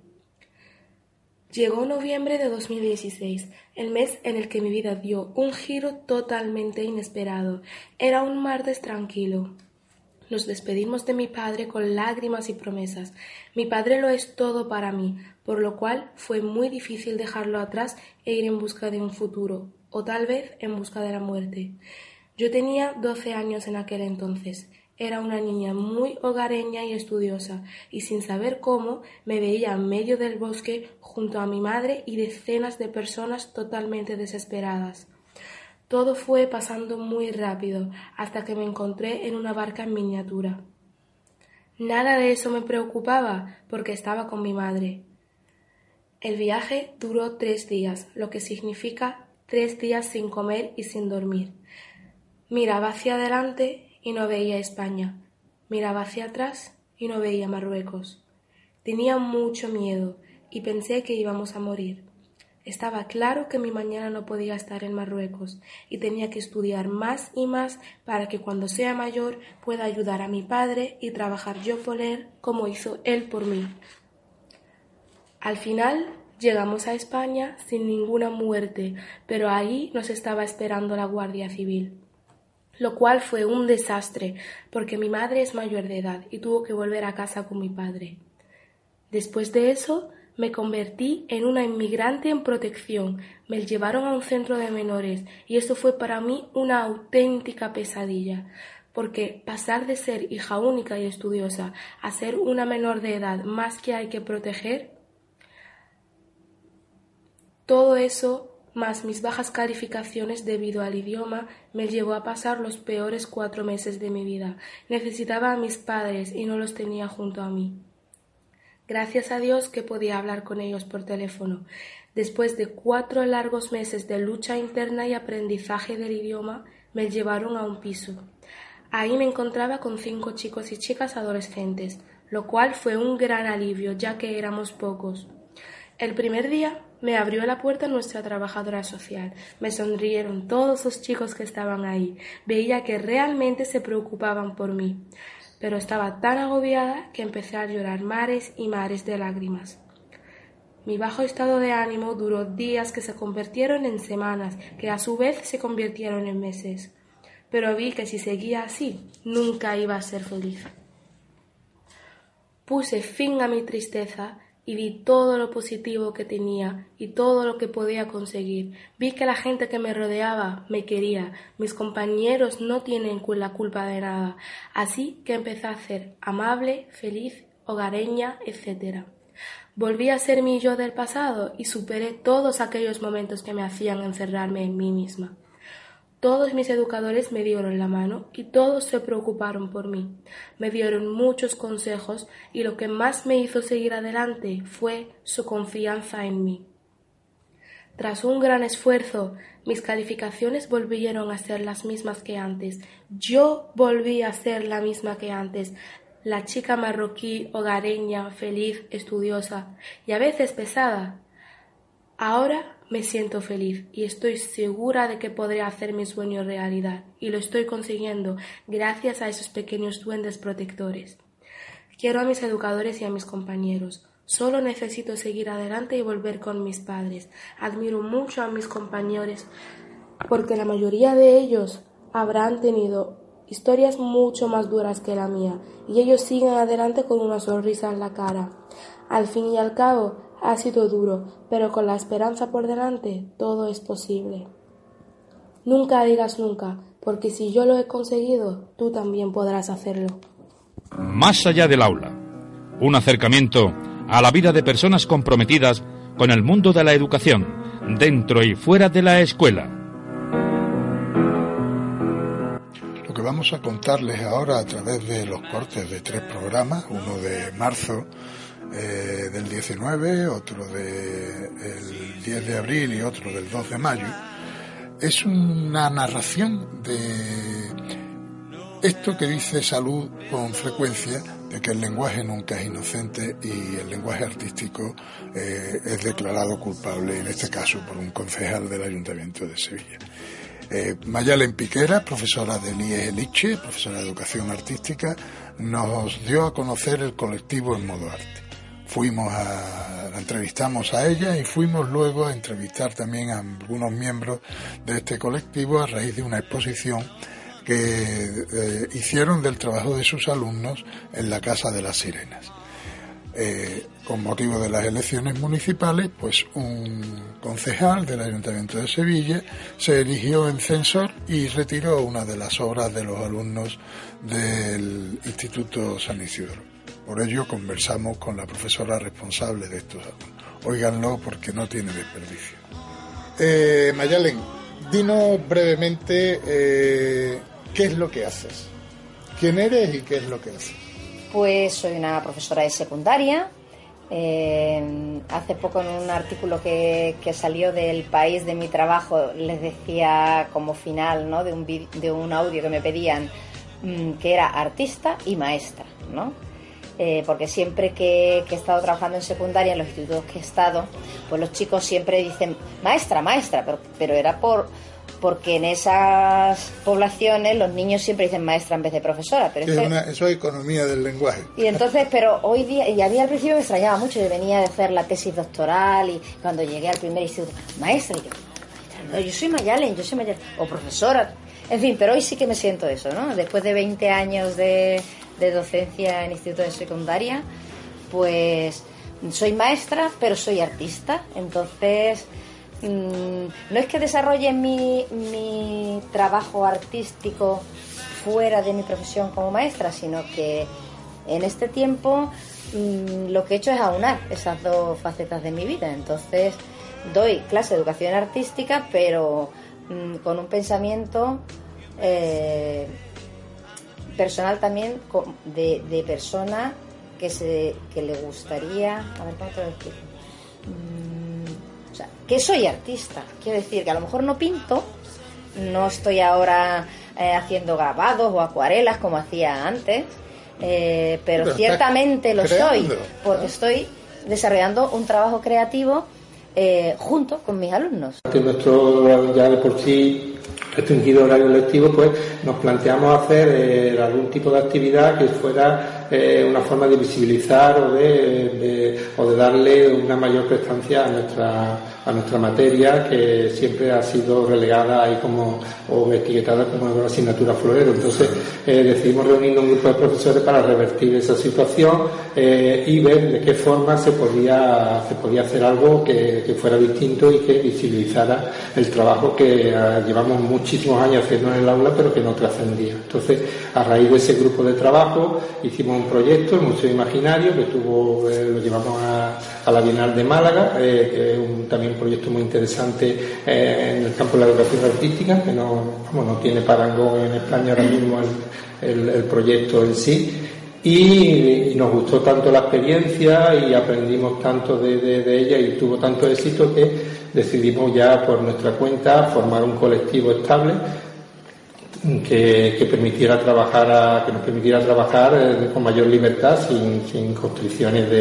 Llegó noviembre de 2016, el mes en el que mi vida dio un giro totalmente inesperado. Era un martes tranquilo. Nos despedimos de mi padre con lágrimas y promesas. Mi padre lo es todo para mí, por lo cual fue muy difícil dejarlo atrás e ir en busca de un futuro, o tal vez en busca de la muerte. Yo tenía 12 años en aquel entonces. Era una niña muy hogareña y estudiosa, y sin saber cómo me veía en medio del bosque junto a mi madre y decenas de personas totalmente desesperadas. Todo fue pasando muy rápido hasta que me encontré en una barca en miniatura. Nada de eso me preocupaba porque estaba con mi madre. El viaje duró 3 días, lo que significa 3 días sin comer y sin dormir. Miraba hacia adelante y no veía España. Miraba hacia atrás y no veía Marruecos. Tenía mucho miedo y pensé que íbamos a morir. Estaba claro que mi mañana no podía estar en Marruecos y tenía que estudiar más y más para que cuando sea mayor pueda ayudar a mi padre y trabajar yo por él como hizo él por mí. Al final llegamos a España sin ninguna muerte, pero ahí nos estaba esperando la Guardia Civil, lo cual fue un desastre porque mi madre es mayor de edad y tuvo que volver a casa con mi padre. Después de eso me convertí en una inmigrante en protección. Me llevaron a un centro de menores y eso fue para mí una auténtica pesadilla, porque pasar de ser hija única y estudiosa a ser una menor de edad más que hay que proteger, todo eso más mis bajas calificaciones debido al idioma me llevó a pasar los peores 4 meses de mi vida. Necesitaba a mis padres y no los tenía junto a mí. Gracias a Dios que podía hablar con ellos por teléfono. Después de 4 largos meses de lucha interna y aprendizaje del idioma, me llevaron a un piso. Ahí me encontraba con 5 chicos y chicas adolescentes, lo cual fue un gran alivio, ya que éramos pocos. El primer día me abrió la puerta nuestra trabajadora social. Me sonrieron todos los chicos que estaban ahí. Veía que realmente se preocupaban por mí. Pero estaba tan agobiada que empecé a llorar mares y mares de lágrimas. Mi bajo estado de ánimo duró días que se convirtieron en semanas, que a su vez se convirtieron en meses. Pero vi que si seguía así, nunca iba a ser feliz. Puse fin a mi tristeza y vi todo lo positivo que tenía y todo lo que podía conseguir. Vi que la gente que me rodeaba me quería, mis compañeros no tienen la culpa de nada. Así que empecé a ser amable, feliz, hogareña, etc. Volví a ser mi yo del pasado y superé todos aquellos momentos que me hacían encerrarme en mí misma. Todos mis educadores me dieron la mano y todos se preocuparon por mí. Me dieron muchos consejos y lo que más me hizo seguir adelante fue su confianza en mí. Tras un gran esfuerzo, mis calificaciones volvieron a ser las mismas que antes. Yo volví a ser la misma que antes. La chica marroquí, hogareña, feliz, estudiosa y a veces pesada. Ahora me siento feliz y estoy segura de que podré hacer mi sueño realidad y lo estoy consiguiendo gracias a esos pequeños duendes protectores. Quiero a mis educadores y a mis compañeros. Solo necesito seguir adelante y volver con mis padres. Admiro mucho a mis compañeros porque la mayoría de ellos habrán tenido historias mucho más duras que la mía y ellos siguen adelante con una sonrisa en la cara. Al fin y al cabo, ha sido duro, pero con la esperanza por delante, todo es posible. Nunca digas nunca, porque si yo lo he conseguido, tú también podrás hacerlo. Más allá del aula, un acercamiento a la vida de personas comprometidas con el mundo de la educación, dentro y fuera de la escuela. Lo que vamos a contarles ahora a través de los cortes de 3 programas, uno de marzo, del 19, otro del 10 de abril y otro del 2 de mayo, es una narración de esto que dice Salud con frecuencia, de que el lenguaje nunca es inocente y el lenguaje artístico es declarado culpable, en este caso por un concejal del Ayuntamiento de Sevilla. Mayalen Piquera, profesora del IES Elche, profesora de Educación Artística, nos dio a conocer el colectivo En Modo Arte. La entrevistamos a ella y fuimos luego a entrevistar también a algunos miembros de este colectivo a raíz de una exposición que hicieron del trabajo de sus alumnos en la Casa de las Sirenas. Con motivo de las elecciones municipales, pues un concejal del Ayuntamiento de Sevilla se erigió en censor y retiró una de las obras de los alumnos del Instituto San Isidro. Por ello conversamos con la profesora responsable de estos alumnos. Óiganlo porque no tiene desperdicio. Mayalen, dinos brevemente qué es lo que haces. ¿Quién eres y qué es lo que haces? Pues soy una profesora de secundaria. Hace poco en un artículo que salió del País de mi trabajo les decía como final, ¿no?, de un audio que me pedían que era artista y maestra, ¿no? Porque siempre que he estado trabajando en secundaria, en los institutos que he estado, pues los chicos siempre dicen maestra, pero era porque en esas poblaciones los niños siempre dicen maestra en vez de profesora. Pero eso es economía del lenguaje. Y entonces, pero hoy día, y a mí al principio me extrañaba mucho, yo venía de hacer la tesis doctoral y cuando llegué al primer instituto, maestra, y yo, no, yo soy Mayalen, o profesora, en fin, pero hoy sí que me siento eso, ¿no? Después de 20 años de docencia en instituto de secundaria, pues soy maestra, pero soy artista. Entonces, no es que desarrolle mi trabajo artístico fuera de mi profesión como maestra, sino que en este tiempo lo que he hecho es aunar esas dos facetas de mi vida. Entonces doy clase de educación artística, pero con un pensamiento personal también, de persona que le gustaría, a ver cómo te lo explico, o sea, que soy artista, quiero decir que a lo mejor no pinto, no estoy ahora haciendo grabados o acuarelas como hacía antes, pero ciertamente lo soy, porque estoy desarrollando un trabajo creativo junto con mis alumnos. Nuestro ya de por sí restringido horario lectivo, pues nos planteamos hacer algún tipo de actividad que fuera una forma de visibilizar o de darle una mayor prestancia a nuestra materia, que siempre ha sido relegada ahí o etiquetada como una asignatura florero. Entonces decidimos reunirnos un grupo de profesores para revertir esa situación y ver de qué forma se podía hacer algo que fuera distinto y que visibilizara el trabajo que llevamos muchísimos años haciendo en el aula, pero que no trascendía. Entonces, a raíz de ese grupo de trabajo hicimos un proyecto, el Museo Imaginario, que lo llevamos a la Bienal de Málaga, que es también un proyecto muy interesante en el campo de la educación artística, que no tiene parangón en España ahora mismo el proyecto en sí. Y nos gustó tanto la experiencia y aprendimos tanto de ella y tuvo tanto éxito que decidimos ya por nuestra cuenta formar un colectivo estable que nos permitiera trabajar con mayor libertad, sin constricciones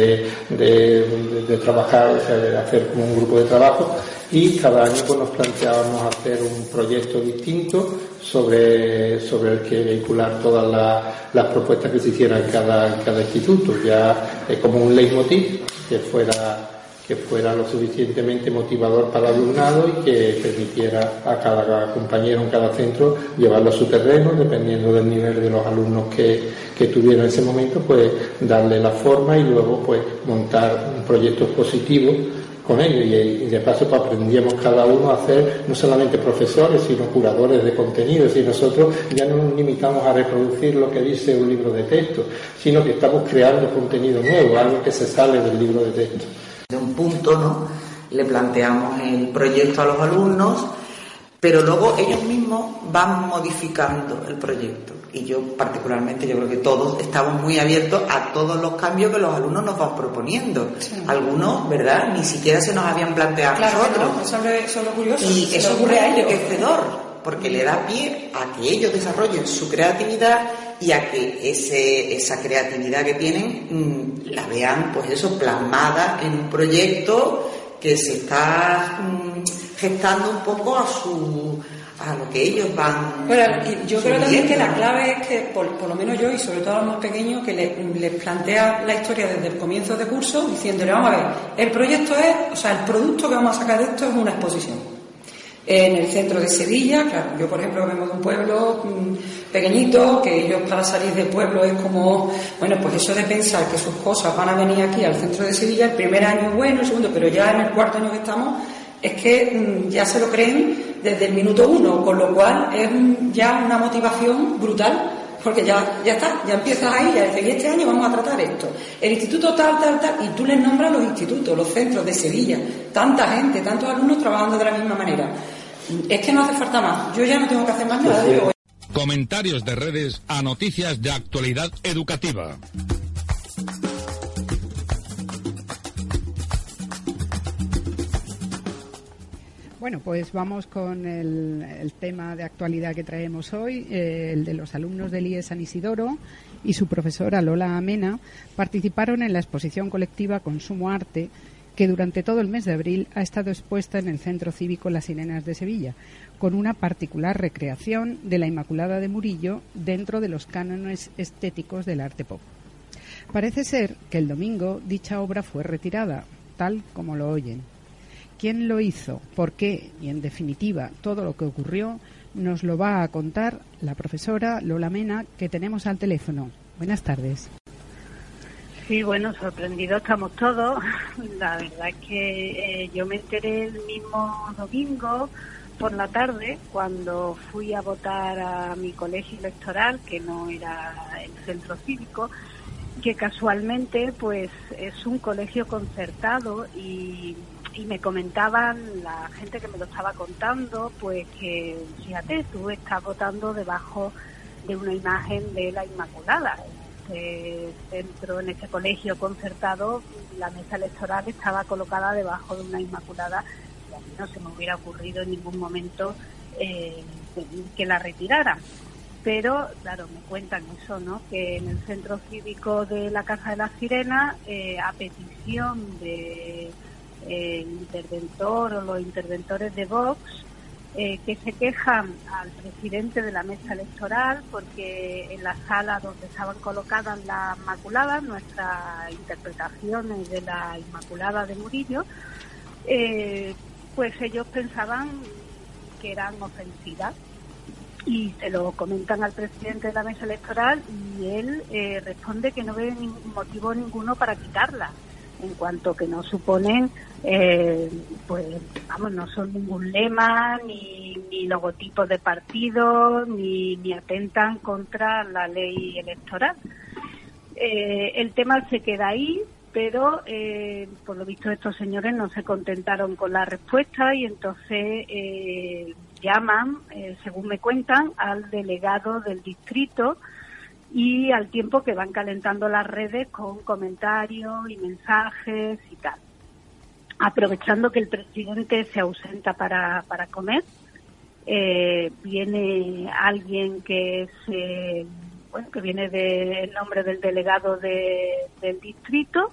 de trabajar, o sea, de hacer como un grupo de trabajo, y cada año pues nos planteábamos hacer un proyecto distinto sobre el que vehicular todas las propuestas que se hicieran en cada instituto, ya como un leitmotiv que fuera lo suficientemente motivador para el alumnado y que permitiera a cada compañero en cada centro llevarlo a su terreno, dependiendo del nivel de los alumnos que tuviera en ese momento, pues darle la forma y luego pues montar un proyecto positivo con ellos, y de paso pues aprendíamos cada uno a ser no solamente profesores, sino curadores de contenidos, y nosotros ya no nos limitamos a reproducir lo que dice un libro de texto, sino que estamos creando contenido nuevo, algo que se sale del libro de texto. De un punto, ¿no?, le planteamos el proyecto a los alumnos, pero luego ellos mismos van modificando el proyecto. Y yo particularmente, yo creo que todos estamos muy abiertos a todos los cambios que los alumnos nos van proponiendo. Sí. Algunos, ¿verdad?, ni siquiera se nos habían planteado a nosotros. Claro, eso es lo curioso. Y eso es muy enriquecedor, porque le da pie a que ellos desarrollen su creatividad y a que esa creatividad que tienen la vean, pues eso, plasmada en un proyecto que se está gestando un poco a lo que ellos van. Bueno, y yo creo también que la clave es que, por lo menos yo, y sobre todo a los más pequeños, que les plantea la historia desde el comienzo de curso, diciéndole, vamos a ver, el proyecto el producto que vamos a sacar de esto es una exposición. En el centro de Sevilla, claro, yo por ejemplo vengo de un pueblo pequeñito, que ellos para salir del pueblo es como, bueno, pues eso de pensar que sus cosas van a venir aquí al centro de Sevilla, el primer año es bueno, el segundo, pero ya en el cuarto año que estamos, es que ya se lo creen desde el minuto 1, con lo cual es ya una motivación brutal, porque ya está, ya empiezas ahí, ya dices, y este año vamos a tratar esto, el instituto tal, y tú les nombras los institutos, los centros de Sevilla, tanta gente, tantos alumnos trabajando de la misma manera. Es que no hace falta más, yo ya no tengo que hacer más nada. Comentarios de redes a noticias de actualidad educativa. Bueno, pues vamos con el tema de actualidad que traemos hoy, el de los alumnos del IE San Isidoro y su profesora Lola Amena participaron en la exposición colectiva Consumo Arte, que durante todo el mes de abril ha estado expuesta en el Centro Cívico Las Sirenas de Sevilla, con una particular recreación de la Inmaculada de Murillo dentro de los cánones estéticos del arte pop. Parece ser que el domingo dicha obra fue retirada, tal como lo oyen. ¿Quién lo hizo? ¿Por qué? Y en definitiva, todo lo que ocurrió nos lo va a contar la profesora Lola Amena, que tenemos al teléfono. Buenas tardes. Sí, bueno, sorprendidos estamos todos. La verdad es que yo me enteré el mismo domingo por la tarde, cuando fui a votar a mi colegio electoral, que no era el centro cívico, que casualmente pues es un colegio concertado y me comentaban la gente que me lo estaba contando, pues que fíjate, tú estás votando debajo de una imagen de la Inmaculada. En ese colegio concertado, la mesa electoral estaba colocada debajo de una Inmaculada y a mí no se me hubiera ocurrido en ningún momento que la retiraran. Pero, claro, me cuentan eso, ¿no? Que en el centro cívico de la Casa de la Sirena, a petición de interventor o los interventores de Vox, que se quejan al presidente de la mesa electoral porque en la sala donde estaban colocadas las Inmaculadas, nuestras interpretaciones de la Inmaculada de Murillo, pues ellos pensaban que eran ofensivas. Y se lo comentan al presidente de la mesa electoral y él responde que no ve motivo ninguno para quitarla, en cuanto que no suponen, pues vamos, no son ningún lema, ni logotipos de partido, ni atentan contra la ley electoral. El tema se queda ahí, pero por lo visto estos señores no se contentaron con la respuesta y entonces llaman, según me cuentan, al delegado del distrito y al tiempo que van calentando las redes con comentarios y mensajes y tal. Aprovechando que el presidente se ausenta para comer, viene alguien que es que viene del nombre del delegado del distrito,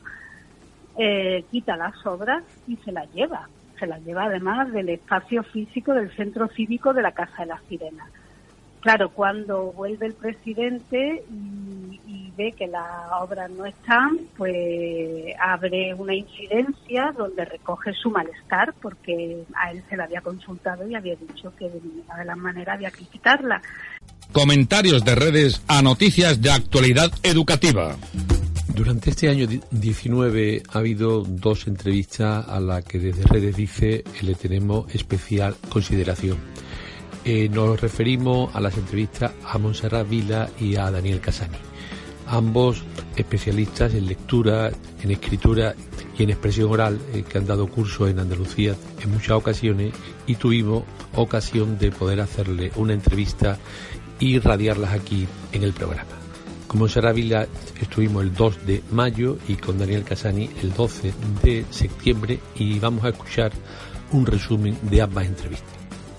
quita las obras y se las lleva. Se las lleva además del espacio físico del centro cívico de la Casa de la Sirena. Claro, cuando vuelve el presidente y ve que las obras no están, pues abre una incidencia donde recoge su malestar, porque a él se la había consultado y había dicho que de ninguna de las maneras había que quitarla. Comentarios de redes a noticias de actualidad educativa. Durante este año 19 ha habido 2 entrevistas a las que desde Redes Dice le tenemos especial consideración. Nos referimos a las entrevistas a Montserrat Vila y a Daniel Casani, ambos especialistas en lectura, en escritura y en expresión oral, que han dado cursos en Andalucía en muchas ocasiones, y tuvimos ocasión de poder hacerle una entrevista y radiarlas aquí en el programa. Con Montserrat Vila estuvimos el 2 de mayo y con Daniel Casani el 12 de septiembre y vamos a escuchar un resumen de ambas entrevistas.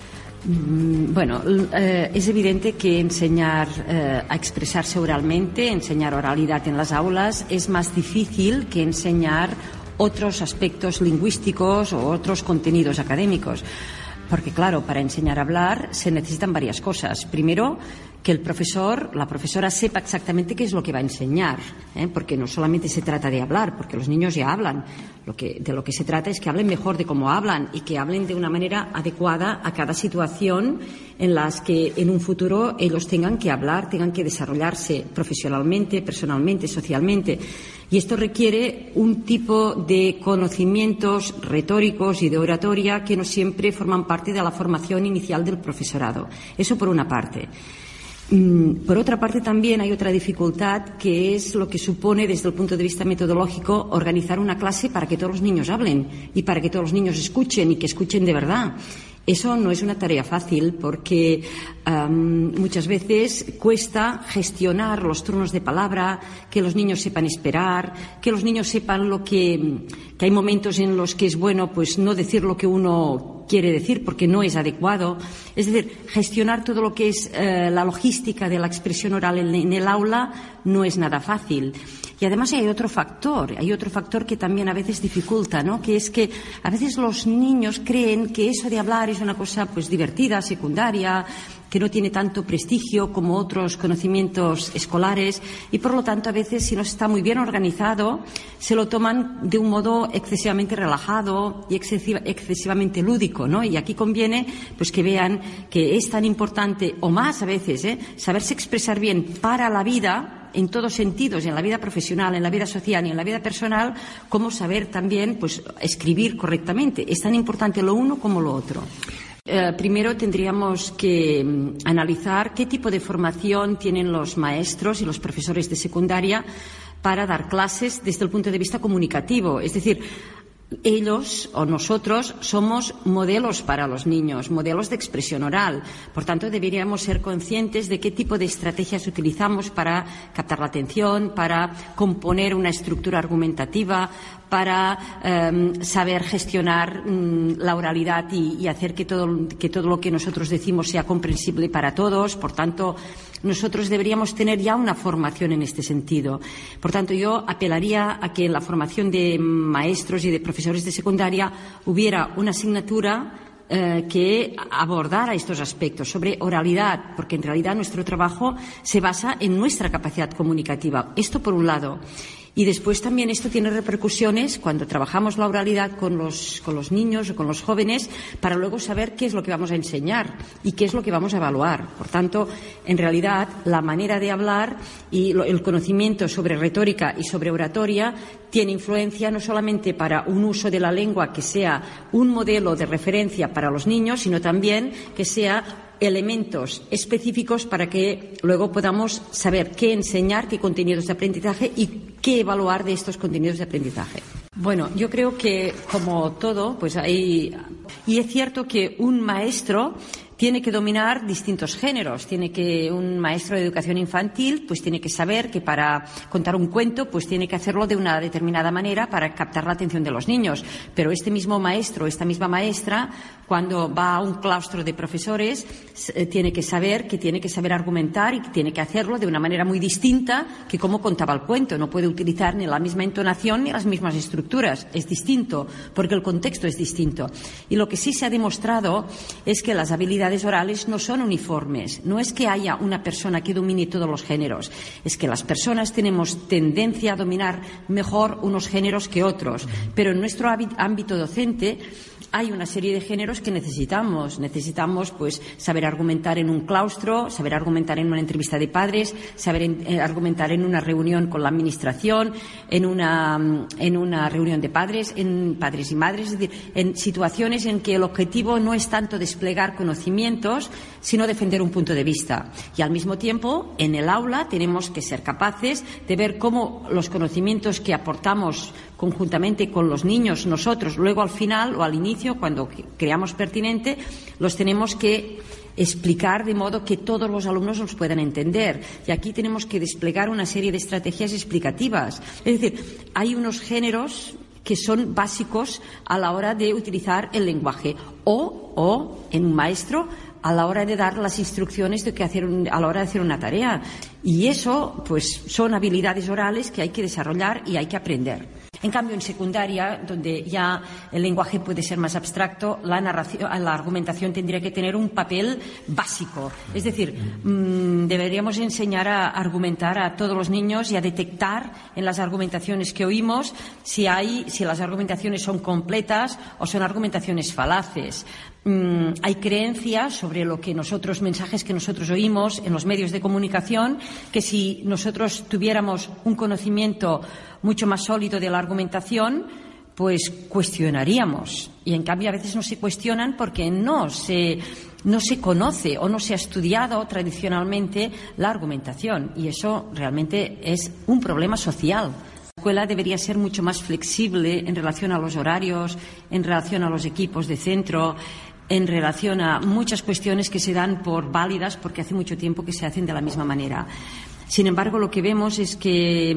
Bueno, es evidente que enseñar a expresarse oralmente, enseñar oralidad en las aulas es más difícil que enseñar otros aspectos lingüísticos o otros contenidos académicos. Porque claro, para enseñar a hablar se necesitan varias cosas. Primero, que el profesor, la profesora sepa exactamente qué es lo que va a enseñar, porque no solamente se trata de hablar, porque los niños ya hablan. De lo que se trata es que hablen mejor de cómo hablan y que hablen de una manera adecuada a cada situación en las que en un futuro ellos tengan que hablar, tengan que desarrollarse profesionalmente, personalmente, socialmente. Y esto requiere un tipo de conocimientos retóricos y de oratoria que no siempre forman parte de la formación inicial del profesorado. Eso por una parte. Por otra parte, también hay otra dificultad, que es lo que supone, desde el punto de vista metodológico, organizar una clase para que todos los niños hablen y para que todos los niños escuchen y que escuchen de verdad. Eso no es una tarea fácil porque muchas veces cuesta gestionar los turnos de palabra, que los niños sepan esperar, que los niños sepan que hay momentos en los que es bueno pues no decir lo que uno quiere decir porque no es adecuado. Es decir, gestionar todo lo que es la logística de la expresión oral en el aula no es nada fácil. Y además hay otro factor que también a veces dificulta, ¿no? Que es que a veces los niños creen que eso de hablar es una cosa pues divertida, secundaria, que no tiene tanto prestigio como otros conocimientos escolares y por lo tanto a veces, si no está muy bien organizado, se lo toman de un modo excesivamente relajado y excesivamente lúdico, ¿no? Y aquí conviene pues que vean que es tan importante, o más a veces, saberse expresar bien para la vida, en todos sentidos, en la vida profesional, en la vida social y en la vida personal, como saber también pues escribir correctamente. Es tan importante lo uno como lo otro. Primero tendríamos que analizar qué tipo de formación tienen los maestros y los profesores de secundaria para dar clases desde el punto de vista comunicativo. Es decir, ellos o nosotros somos modelos para los niños, modelos de expresión oral. Por tanto, deberíamos ser conscientes de qué tipo de estrategias utilizamos para captar la atención, para componer una estructura argumentativa, para saber gestionar la oralidad y hacer que todo lo que nosotros decimos sea comprensible para todos. Por tanto, nosotros deberíamos tener ya una formación en este sentido. Por tanto, yo apelaría a que en la formación de maestros y de profesores de secundaria hubiera una asignatura que abordara estos aspectos sobre oralidad, porque en realidad nuestro trabajo se basa en nuestra capacidad comunicativa. Esto por un lado. Y después también esto tiene repercusiones cuando trabajamos la oralidad con los niños o con los jóvenes, para luego saber qué es lo que vamos a enseñar y qué es lo que vamos a evaluar. Por tanto, en realidad, la manera de hablar y el conocimiento sobre retórica y sobre oratoria tiene influencia no solamente para un uso de la lengua que sea un modelo de referencia para los niños, sino también que sea elementos específicos para que luego podamos saber qué enseñar, qué contenidos de aprendizaje y qué evaluar de estos contenidos de aprendizaje. Bueno, yo creo que, como todo, pues hay... Y es cierto que un maestro tiene que dominar distintos géneros. Un maestro de educación infantil pues tiene que saber que para contar un cuento pues tiene que hacerlo de una determinada manera para captar la atención de los niños. Pero este mismo maestro, esta misma maestra, cuando va a un claustro de profesores, tiene que saber argumentar y tiene que hacerlo de una manera muy distinta que como contaba el cuento. No puede utilizar ni la misma entonación ni las mismas estructuras. Es distinto, porque el contexto es distinto. Y lo que sí se ha demostrado es que las habilidades orales no son uniformes. No es que haya una persona que domine todos los géneros. Es que las personas tenemos tendencia a dominar mejor unos géneros que otros. Pero en nuestro ámbito docente hay una serie de géneros que necesitamos. Necesitamos pues saber argumentar en un claustro, saber argumentar en una entrevista de padres, saber argumentar en una reunión con la administración, en una reunión de padres, en padres y madres, es decir, en situaciones en que el objetivo no es tanto desplegar conocimientos, sino defender un punto de vista. Y al mismo tiempo, en el aula tenemos que ser capaces de ver cómo los conocimientos que aportamos conjuntamente con los niños, nosotros, luego al final o al inicio, cuando creamos pertinente, los tenemos que explicar de modo que todos los alumnos los puedan entender. Y aquí tenemos que desplegar una serie de estrategias explicativas. Es decir, hay unos géneros que son básicos a la hora de utilizar el lenguaje o en un maestro a la hora de dar las instrucciones de qué hacer a la hora de hacer una tarea. Y eso, pues, son habilidades orales que hay que desarrollar y hay que aprender. En cambio, en secundaria, donde ya el lenguaje puede ser más abstracto, la argumentación tendría que tener un papel básico. Es decir, deberíamos enseñar a argumentar a todos los niños y a detectar en las argumentaciones que oímos si las argumentaciones son completas o son argumentaciones falaces. Hay creencias sobre mensajes que nosotros oímos en los medios de comunicación, que si nosotros tuviéramos un conocimiento mucho más sólido de la argumentación, pues cuestionaríamos. Y en cambio a veces no se cuestionan porque no se conoce o no se ha estudiado tradicionalmente la argumentación. Y eso realmente es un problema social. La escuela debería ser mucho más flexible en relación a los horarios, en relación a los equipos de centro, en relación a muchas cuestiones que se dan por válidas porque hace mucho tiempo que se hacen de la misma manera. Sin embargo, lo que vemos es que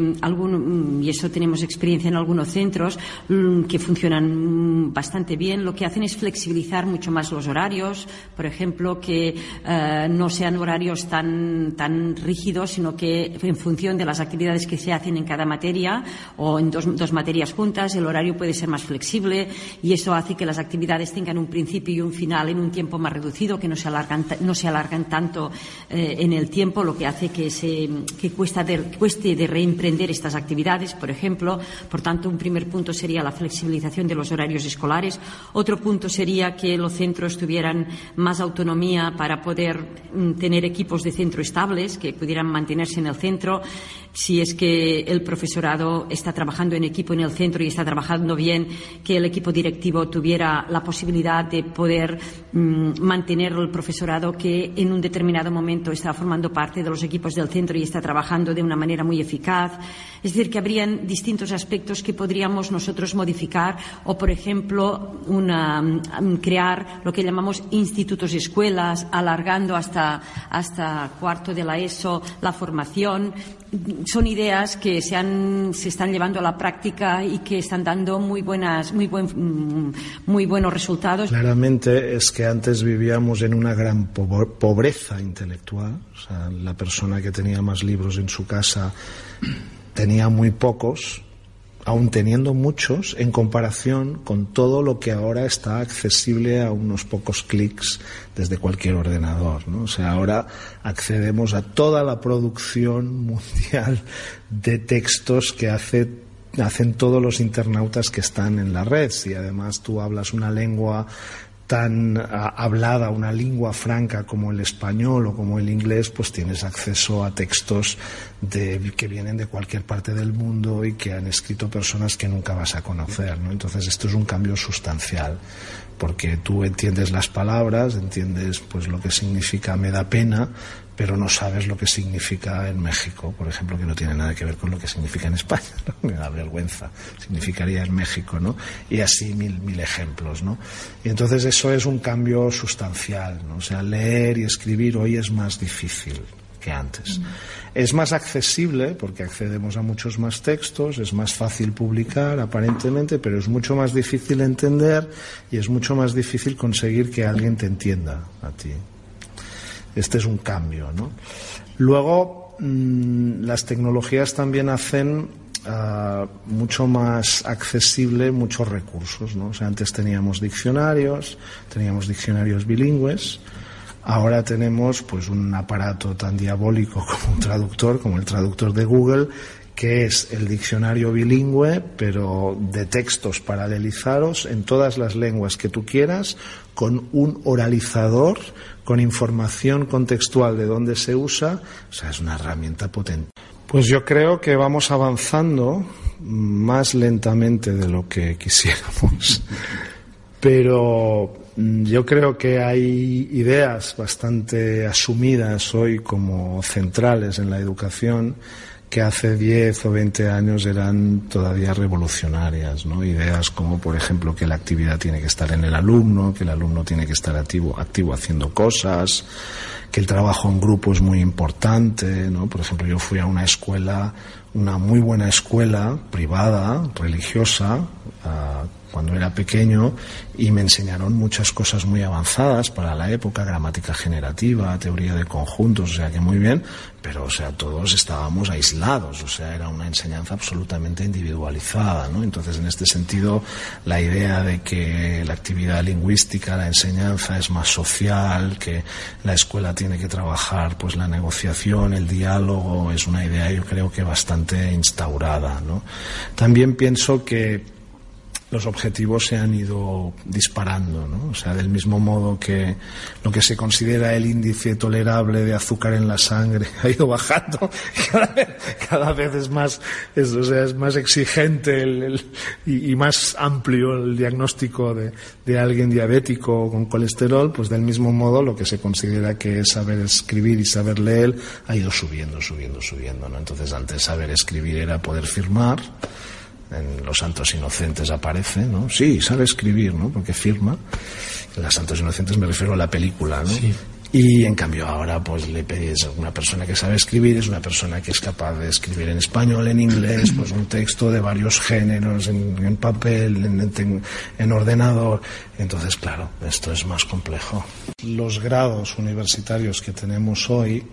y eso tenemos experiencia en algunos centros que funcionan bastante bien, lo que hacen es flexibilizar mucho más los horarios, por ejemplo, que no sean horarios tan rígidos, sino que en función de las actividades que se hacen en cada materia o en dos materias juntas, el horario puede ser más flexible y eso hace que las actividades tengan un principio y un final en un tiempo más reducido, que no se alargan tanto en el tiempo, lo que hace que cueste de reemprender estas actividades, por ejemplo. Por tanto, un primer punto sería la flexibilización de los horarios escolares. Otro punto sería que los centros tuvieran más autonomía para poder tener equipos de centro estables, que pudieran mantenerse en el centro. Si es que el profesorado está trabajando en equipo en el centro y está trabajando bien, que el equipo directivo tuviera la posibilidad de poder mantener el profesorado que en un determinado momento está formando parte de los equipos del centro y está trabajando de una manera muy eficaz. Es decir, que habrían distintos aspectos que podríamos nosotros modificar o, por ejemplo, crear lo que llamamos institutos y escuelas, alargando hasta cuarto de la ESO la formación. Son ideas que se están llevando a la práctica y que están dando muy buenos resultados. Claramente es que antes vivíamos en una gran pobreza intelectual. O sea, la persona que tenía más libros en su casa tenía muy pocos, aun teniendo muchos, en comparación con todo lo que ahora está accesible a unos pocos clics desde cualquier ordenador, ¿no? O sea, ahora accedemos a toda la producción mundial de textos que hacen todos los internautas que están en la red. Si además tú hablas una lengua tan hablada, una lengua franca como el español o como el inglés, pues tienes acceso a textos que vienen de cualquier parte del mundo y que han escrito personas que nunca vas a conocer, ¿no? Entonces esto es un cambio sustancial, porque tú entiendes las palabras, entiendes pues lo que significa me da pena, pero no sabes lo que significa en México, por ejemplo, que no tiene nada que ver con lo que significa en España, ¿no? Me da vergüenza, significaría en México, ¿no? Y así mil ejemplos, ¿no? Y entonces eso es un cambio sustancial, ¿no? O sea, leer y escribir hoy es más difícil que antes. Es más accesible porque accedemos a muchos más textos, es más fácil publicar aparentemente, pero es mucho más difícil entender y es mucho más difícil conseguir que alguien te entienda a ti. Este es un cambio, ¿no? Luego, las tecnologías también hacen mucho más accesible muchos recursos, ¿no? O sea, antes teníamos diccionarios bilingües. Ahora tenemos pues un aparato tan diabólico como un traductor, como el traductor de Google, que es el diccionario bilingüe, pero de textos paralelizados en todas las lenguas que tú quieras, con un oralizador, con información contextual de dónde se usa. O sea, es una herramienta potente. Pues yo creo que vamos avanzando más lentamente de lo que quisiéramos, pero yo creo que hay ideas bastante asumidas hoy como centrales en la educación que hace 10 o 20 años eran todavía revolucionarias, ¿no? Ideas como, por ejemplo, que la actividad tiene que estar en el alumno, que el alumno tiene que estar activo haciendo cosas, que el trabajo en grupo es muy importante, ¿no? Por ejemplo, yo fui a una escuela, una muy buena escuela privada, religiosa, cuando era pequeño, y me enseñaron muchas cosas muy avanzadas para la época, gramática generativa, teoría de conjuntos, o sea que muy bien, pero o sea, todos estábamos aislados, o sea, era una enseñanza absolutamente individualizada, ¿no? Entonces, en este sentido, la idea de que la actividad lingüística, la enseñanza es más social, que la escuela tiene que trabajar pues la negociación, el diálogo, es una idea yo creo que bastante instaurada, ¿no? También pienso que los objetivos se han ido disparando, ¿no? O sea, del mismo modo que lo que se considera el índice tolerable de azúcar en la sangre ha ido bajando, cada vez es más, es más exigente y más amplio el diagnóstico de alguien diabético o con colesterol, pues del mismo modo lo que se considera que es saber escribir y saber leer ha ido subiendo, ¿no? Entonces, antes saber escribir era poder firmar. En Los Santos Inocentes aparece, ¿no? Sí, sabe escribir, ¿no? Porque firma. En Los Santos Inocentes me refiero a la película, ¿no? Sí. Y en cambio ahora pues le pedís a una persona que sabe escribir, es una persona que es capaz de escribir en español, en inglés, pues un texto de varios géneros, en papel, en ordenador. Entonces, claro, esto es más complejo. Los grados universitarios que tenemos hoy,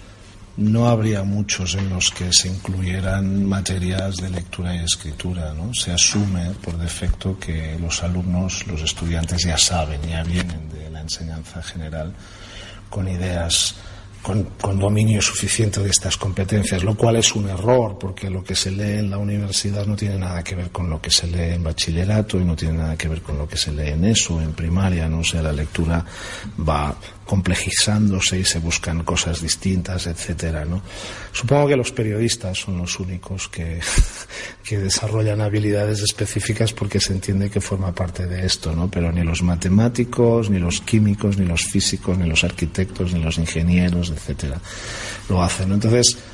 no habría muchos en los que se incluyeran materias de lectura y escritura, ¿no? Se asume por defecto que los alumnos, los estudiantes ya saben, ya vienen de la enseñanza general con ideas, con dominio suficiente de estas competencias, lo cual es un error, porque lo que se lee en la universidad no tiene nada que ver con lo que se lee en bachillerato y no tiene nada que ver con lo que se lee en ESO, en primaria, ¿no? O sea, la lectura va complejizándose y se buscan cosas distintas, etcétera, ¿no? Supongo que los periodistas son los únicos que desarrollan habilidades específicas porque se entiende que forma parte de esto, ¿no? Pero ni los matemáticos, ni los químicos, ni los físicos, ni los arquitectos, ni los ingenieros, etcétera, lo hacen, ¿no? Entonces,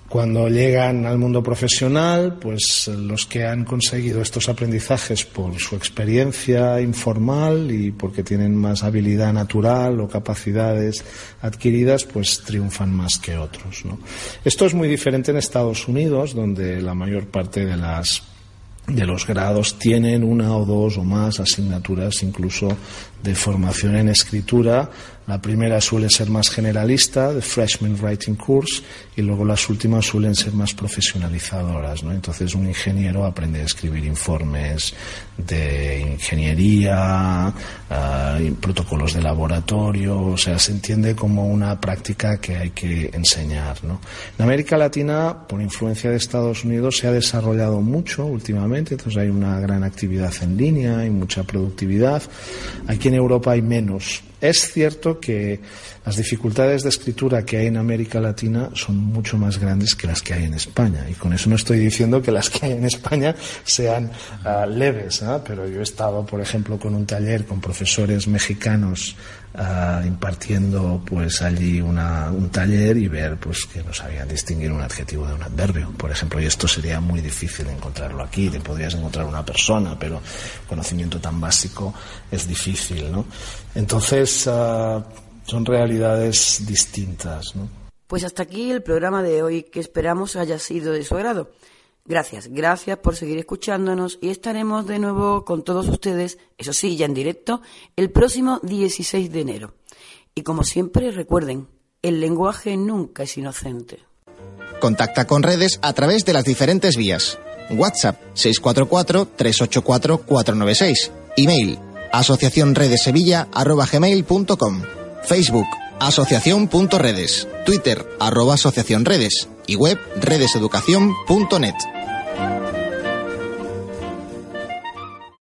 Cuando llegan al mundo profesional, pues los que han conseguido estos aprendizajes por su experiencia informal y porque tienen más habilidad natural o capacidades adquiridas, pues triunfan más que otros, ¿no? Esto es muy diferente en Estados Unidos, donde la mayor parte de los grados tienen una o dos o más asignaturas incluso de formación en escritura. La primera suele ser más generalista, de Freshman Writing Course, y luego las últimas suelen ser más profesionalizadoras, ¿no? Entonces un ingeniero aprende a escribir informes de ingeniería, protocolos de laboratorio, o sea, se entiende como una práctica que hay que enseñar, ¿no? En América Latina, por influencia de Estados Unidos, se ha desarrollado mucho últimamente, entonces hay una gran actividad en línea, hay mucha productividad. Aquí en Europa hay menos. Es cierto que las dificultades de escritura que hay en América Latina son mucho más grandes que las que hay en España, y con eso no estoy diciendo que las que hay en España sean leves, ¿eh? Pero yo he estado, por ejemplo, con un taller con profesores mexicanos impartiendo pues allí un taller, y ver pues que no sabían distinguir un adjetivo de un adverbio, por ejemplo, y esto sería muy difícil encontrarlo aquí. Te podrías encontrar una persona, pero conocimiento tan básico es difícil, ¿no? Entonces son realidades distintas, ¿no? Pues hasta aquí el programa de hoy, que esperamos haya sido de su agrado. Gracias por seguir escuchándonos, y estaremos de nuevo con todos ustedes, eso sí, ya en directo, el próximo 16 de enero. Y como siempre, recuerden, el lenguaje nunca es inocente. Contacta con Redes a través de las diferentes vías. WhatsApp 644-384-496. Email asociacionredesevilla@gmail.com. Facebook asociación.redes. Twitter @asociacionredes. Y web redeseducación.net.